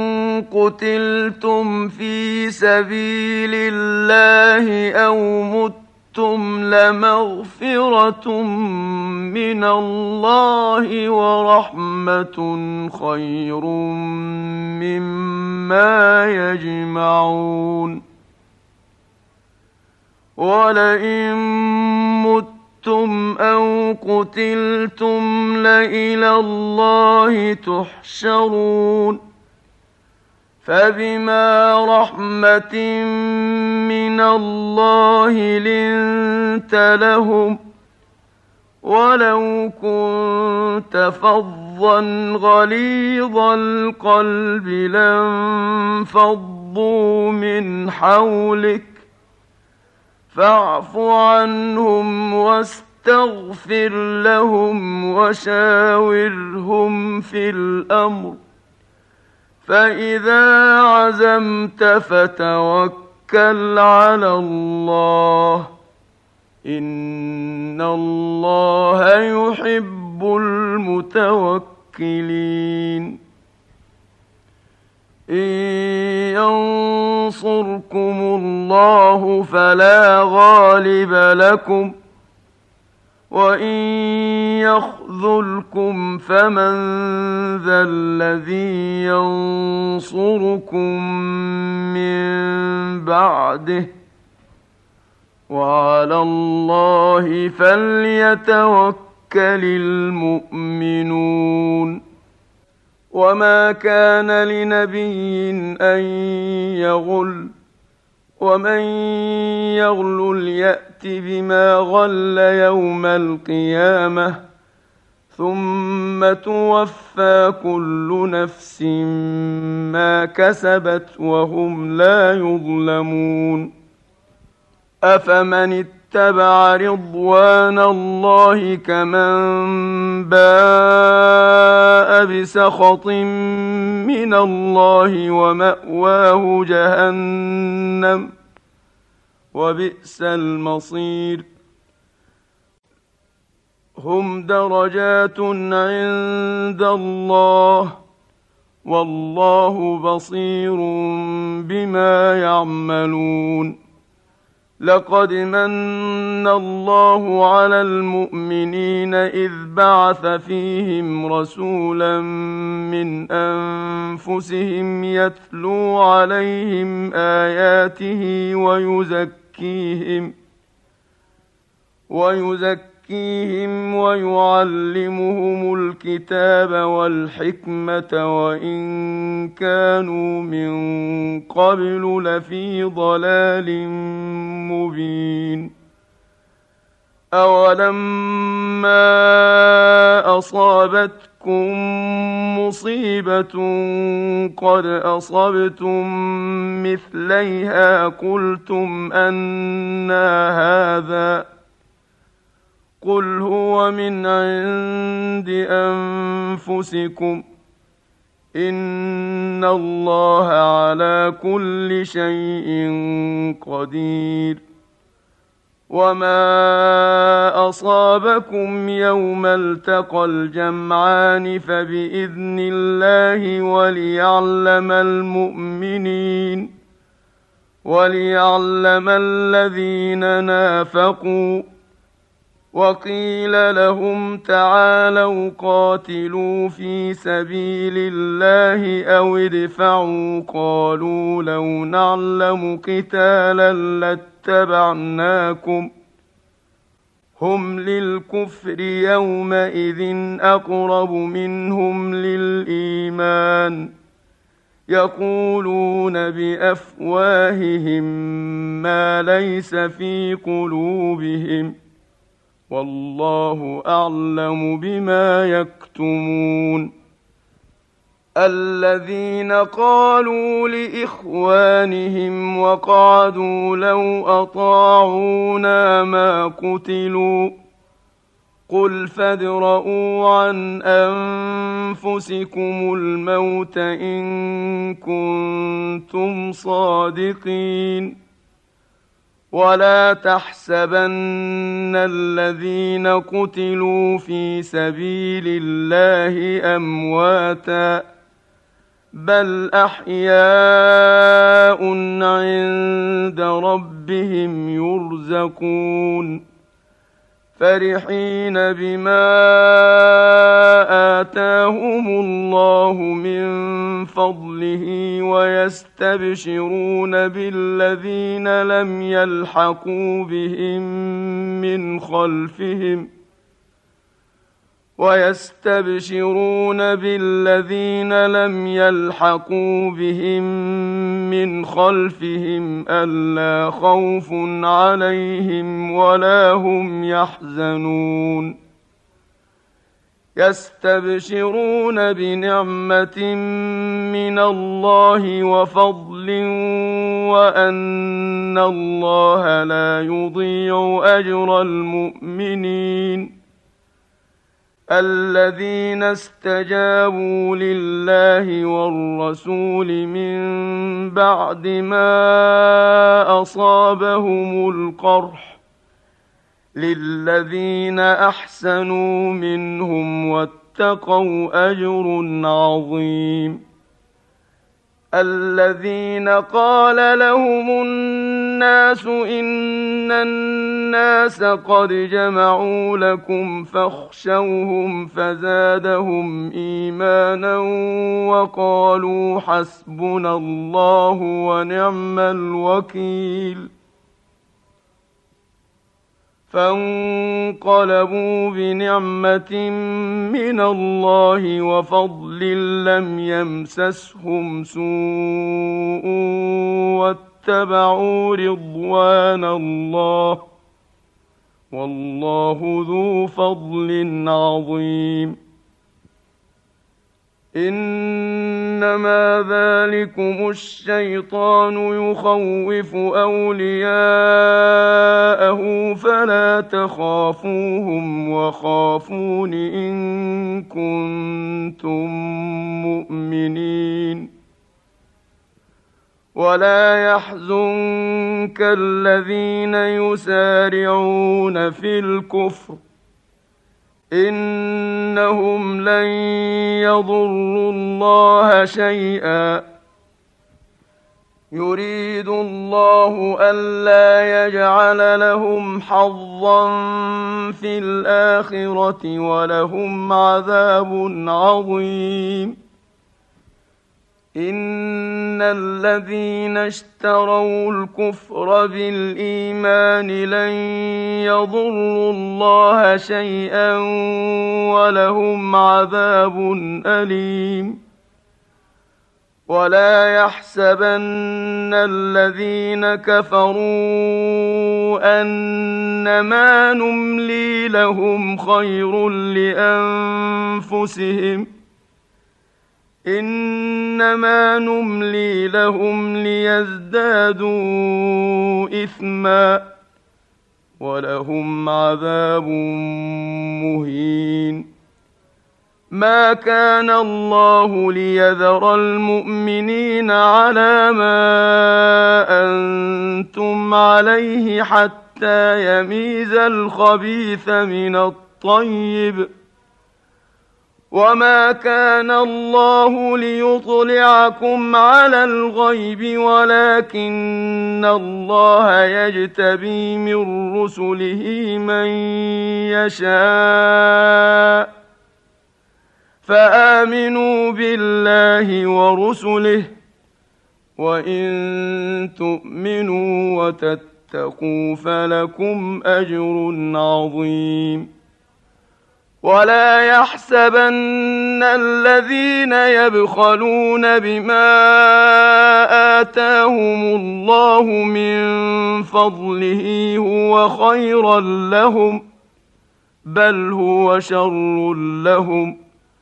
قتلتم في سبيل الله أو متم لمغفرة من الله ورحمة خير مما يجمعون ولئن متم أو قتلتم لإلى الله تحشرون فبما رحمة من الله لنت لهم ولو كنت فظا غليظ القلب لانفضوا من حولك فاعف عنهم واستغفر لهم وشاورهم في الأمر فإذا عزمت فتوكل على الله إن الله يحب المتوكلين إن ينصركم الله فلا غالب لكم وإن يخذلكم فمن ذا الذي ينصركم من بعده وعلى الله فليتوكل المؤمنون وما كان لنبي أن يغل ومن يغلل يأت بما غل يوم القيامة ثم توفى كل نفس ما كسبت وهم لا يظلمون أفمن اتبع رضوان الله كمن باء بسخط من الله ومأواه جهنم وبئس المصير هم درجات عند الله والله بصير بما يعملون لقد من الله على المؤمنين إذ بعث فيهم رسولا من أنفسهم يتلو عليهم آياته ويزكيهم ويعلمهم الكتاب والحكمة وإن كانوا من قبل لفي ضلال مبين. أولما أصابتكم مصيبة قد أصبتم مثليها قلتم أنى هذا قل هو من عند أنفسكم إن الله على كل شيء قدير. وما أصابكم يوم التقى الجمعان فبإذن الله وليعلم الذين نافقوا. وقيل لهم تعالوا قاتلوا في سبيل الله أو ادفعوا قالوا لو نعلم قتالا لاتبعناكم هم للكفر يومئذ أقرب منهم للإيمان يقولون بأفواههم ما ليس في قلوبهم والله أعلم بما يكتمون. الذين قالوا لإخوانهم وقعدوا لو أطاعونا ما قتلوا قل فادرءوا عن أنفسكم الموت إن كنتم صادقين. ولا تحسبن الذين قتلوا في سبيل الله أمواتا بل أحياء عند ربهم يرزقون فرحين بما آتاهم الله من فضله ويستبشرون بالذين لم يلحقوا بهم من خلفهم ألا خوف عليهم ولا هم يحزنون. يستبشرون بنعمة من الله وفضل وأن الله لا يضيع أجر المؤمنين. الذين استجابوا لله والرسول من بعد ما أصابهم القرح للذين أحسنوا منهم واتقوا أجر عظيم. الذين قال لهم الناس إن الناس قد جمعوا لكم فاخشوهم فزادهم إيمانا وقالوا حسبنا الله ونعم الوكيل. فانقلبوا بنعمة من الله وفضل لم يمسسهم سوء واتبعوا رضوان الله والله ذو فضل عظيم. إنما ذلكم الشيطان يخوف أولياءه فلا تخافوهم وخافون إن كنتم مؤمنين. ولا يحزنك الذين يسارعون في الكفر إنهم لن يضروا الله شيئا يريد الله ألا يجعل لهم حظا في الآخرة ولهم عذاب عظيم. إن الذين اشتروا الكفر بالإيمان لن يضروا الله شيئا ولهم عذاب أليم. ولا يحسبن الذين كفروا أنما نملي لهم خير لأنفسهم، إنما نملي لهم ليزدادوا إثما ولهم عذاب مهين. ما كان الله ليذر المؤمنين على ما أنتم عليه حتى يميز الخبيث من الطيب، وما كان الله ليطلعكم على الغيب ولكن الله يجتبي من رسله من يشاء، فآمنوا بالله ورسله، وإن تؤمنوا وتتقوا فلكم أجر عظيم. ولا يحسبن الذين يبخلون بما آتاهم الله من فضله هو خيرا لهم، بل هو شر لهم،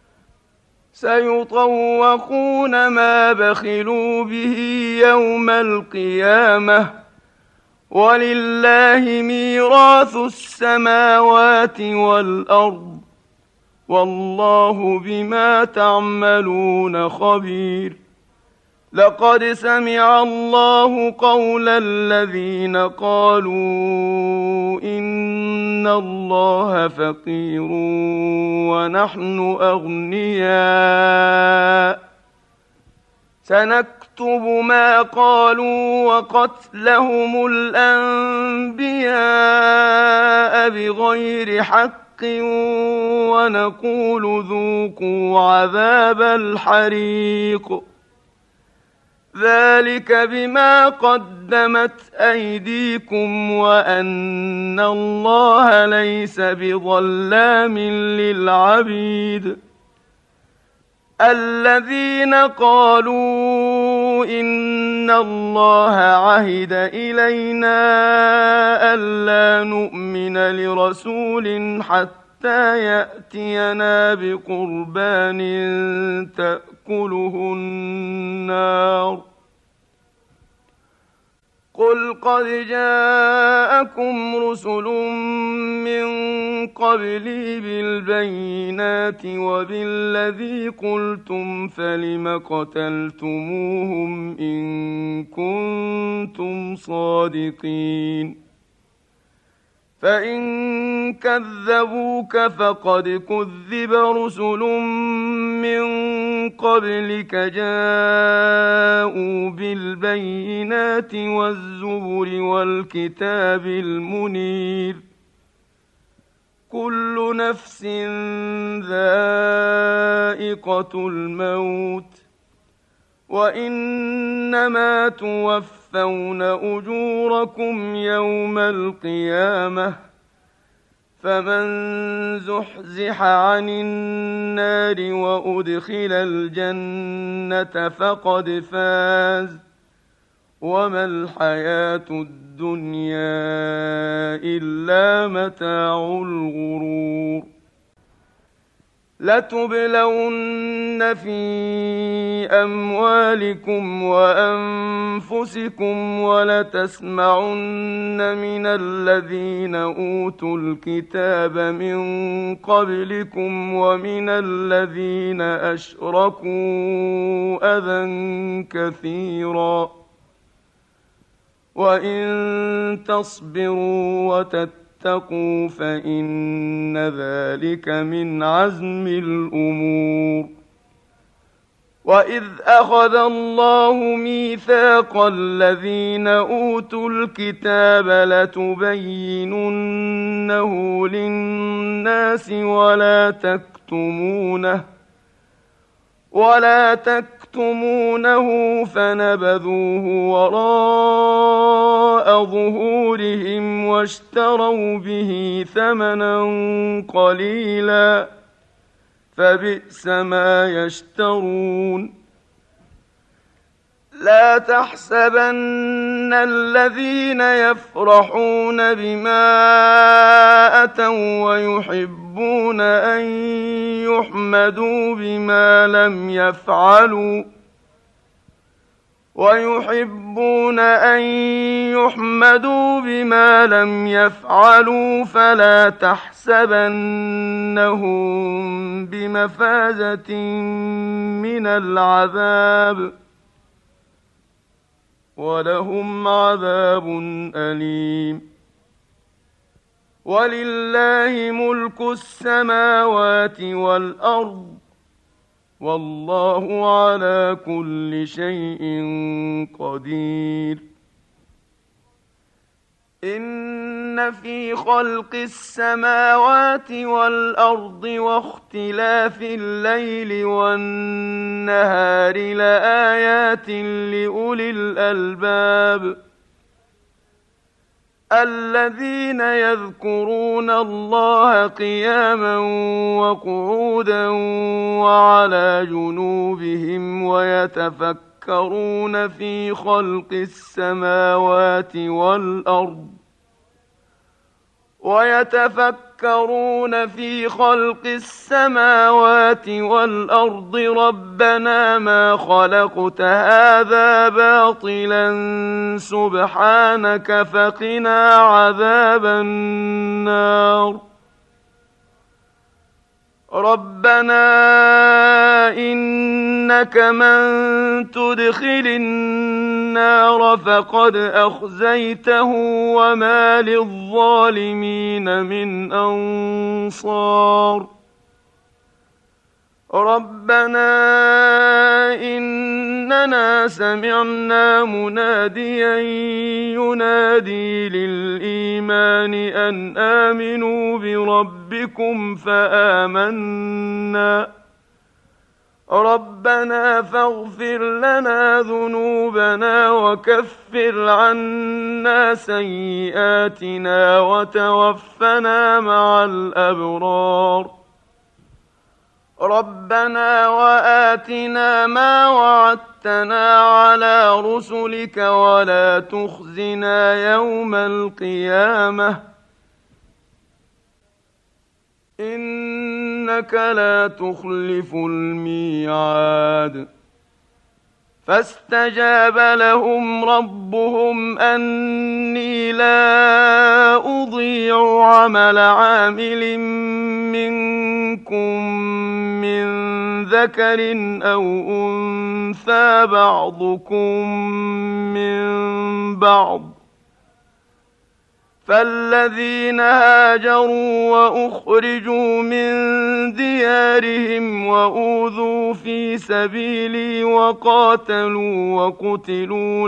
سيطوقون ما بخلوا به يوم القيامة، ولله ميراث السماوات والأرض، والله بما تعملون خبير. لقد سمع الله قول الذين قالوا إن الله فقير ونحن أغنياء، سنكتب ما قالوا وقتلهم الأنبياء بغير حق ونقول ذوقوا عذاب الحريق، ذلك بما قدمت أيديكم وأن الله ليس بظلام للعبيد. الذين قالوا إن الله عهد إلينا ألا نؤمن لرسول حتى يأتينا بقربان تأكله النار، قل قد جاءكم رسل من قبلي بالبينات وبالذي قلتم فلم قتلتموهم إن كنتم صادقين. فإن كذبوك فقد كذب رسل من قبلك جاءوا بالبينات والزبر والكتاب المنير، كل نفس ذائقة الموت، وإنما توفون أجوركم يوم القيامة، فمن زحزح عن النار وأدخل الجنة فقد فاز، وما الحياة الدنيا إلا متاع الغرور. لتبلون في أموالكم وأنفسكم ولتسمعن من الذين أوتوا الكتاب من قبلكم ومن الذين أشركوا أذى كثيرا، وإن تصبروا وتتقوا فإن ذلك من عزم الأمور. وإذ أخذ الله ميثاق الذين أوتوا الكتاب لتبيننه للناس ولا تكتمونه فنبذوه وراء ظهورهم واشتروا به ثمنا قليلا فبئس ما يشترون. لا تحسبن الذين يفرحون بما أتوا ويحبون أن يحمدوا بما لم يفعلوا فلا تحسبنهم بمفازة من العذاب ولهم عذاب أليم. ولله ملك السماوات والأرض والله على كل شيء قدير. إن في خلق السماوات والأرض واختلاف الليل والنهار لآيات لأولي الألباب الذين يذكرون الله قياما وقعودا وعلى جنوبهم ويتفكرون في خلق السماوات والأرض ربنا ما خلقت هذا باطلا سبحانك فقنا عذاب النار. ربنا إنك من تدخل النار فقد أخزيته وما للظالمين من أنصار. ربنا إننا سمعنا مناديا ينادي للإيمان أن آمنوا بربكم فآمنا. ربنا فاغفر لنا ذنوبنا وكفر عنا سيئاتنا وتوفنا مع الأبرار. ربنا وآتنا ما وعدتنا على رسلك ولا تخزنا يوم القيامة إنك لا تخلف الميعاد. فاستجاب لهم ربهم أني لا أضيع عمل عامل منكم من ذكر أو أنثى بعضكم من بعض. فالذين هاجروا وأخرجوا من ديارهم وأوذوا في سبيلي وقاتلوا وقتلوا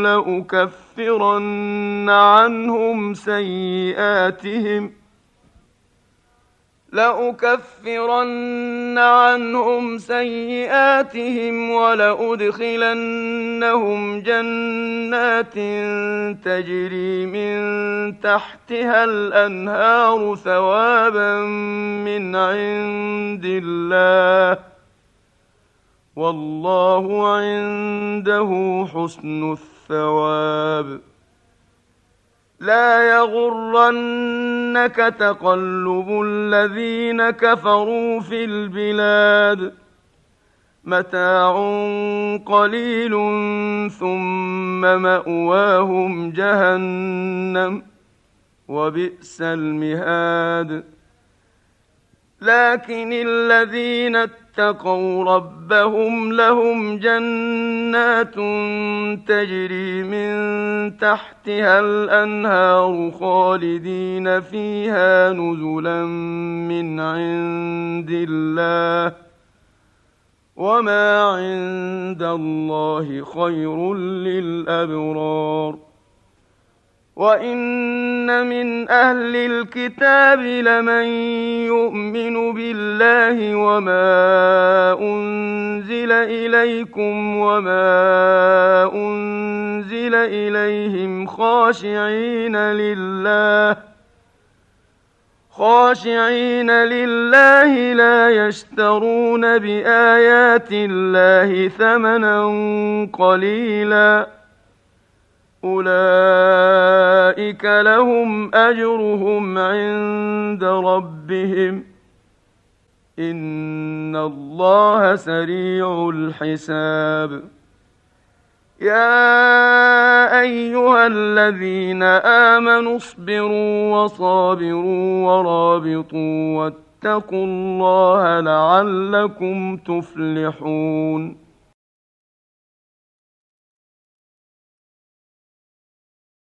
لأكفرن عنهم سيئاتهم ولأدخلنهم جنات تجري من تحتها الأنهار ثوابا من عند الله والله عنده حسن الثواب. لا يغرنك تقلب الذين كفروا في البلاد متاع قليل ثم مأواهم جهنم وبئس المهاد. لكن الذين اتقوا ربهم لهم جنات تجري من تحتها الأنهار خالدين فيها نزلا من عند الله وما عند الله خير للأبرار. وإن من أهل الكتاب لمن يؤمن بالله وما أنزل إليكم وما أنزل إليهم خاشعين لله لا يشترون بآيات الله ثمنا قليلا أولئك لهم أجرهم عند ربهم إن الله سريع الحساب. يا أيها الذين آمنوا اصبروا وصابروا ورابطوا واتقوا الله لعلكم تفلحون.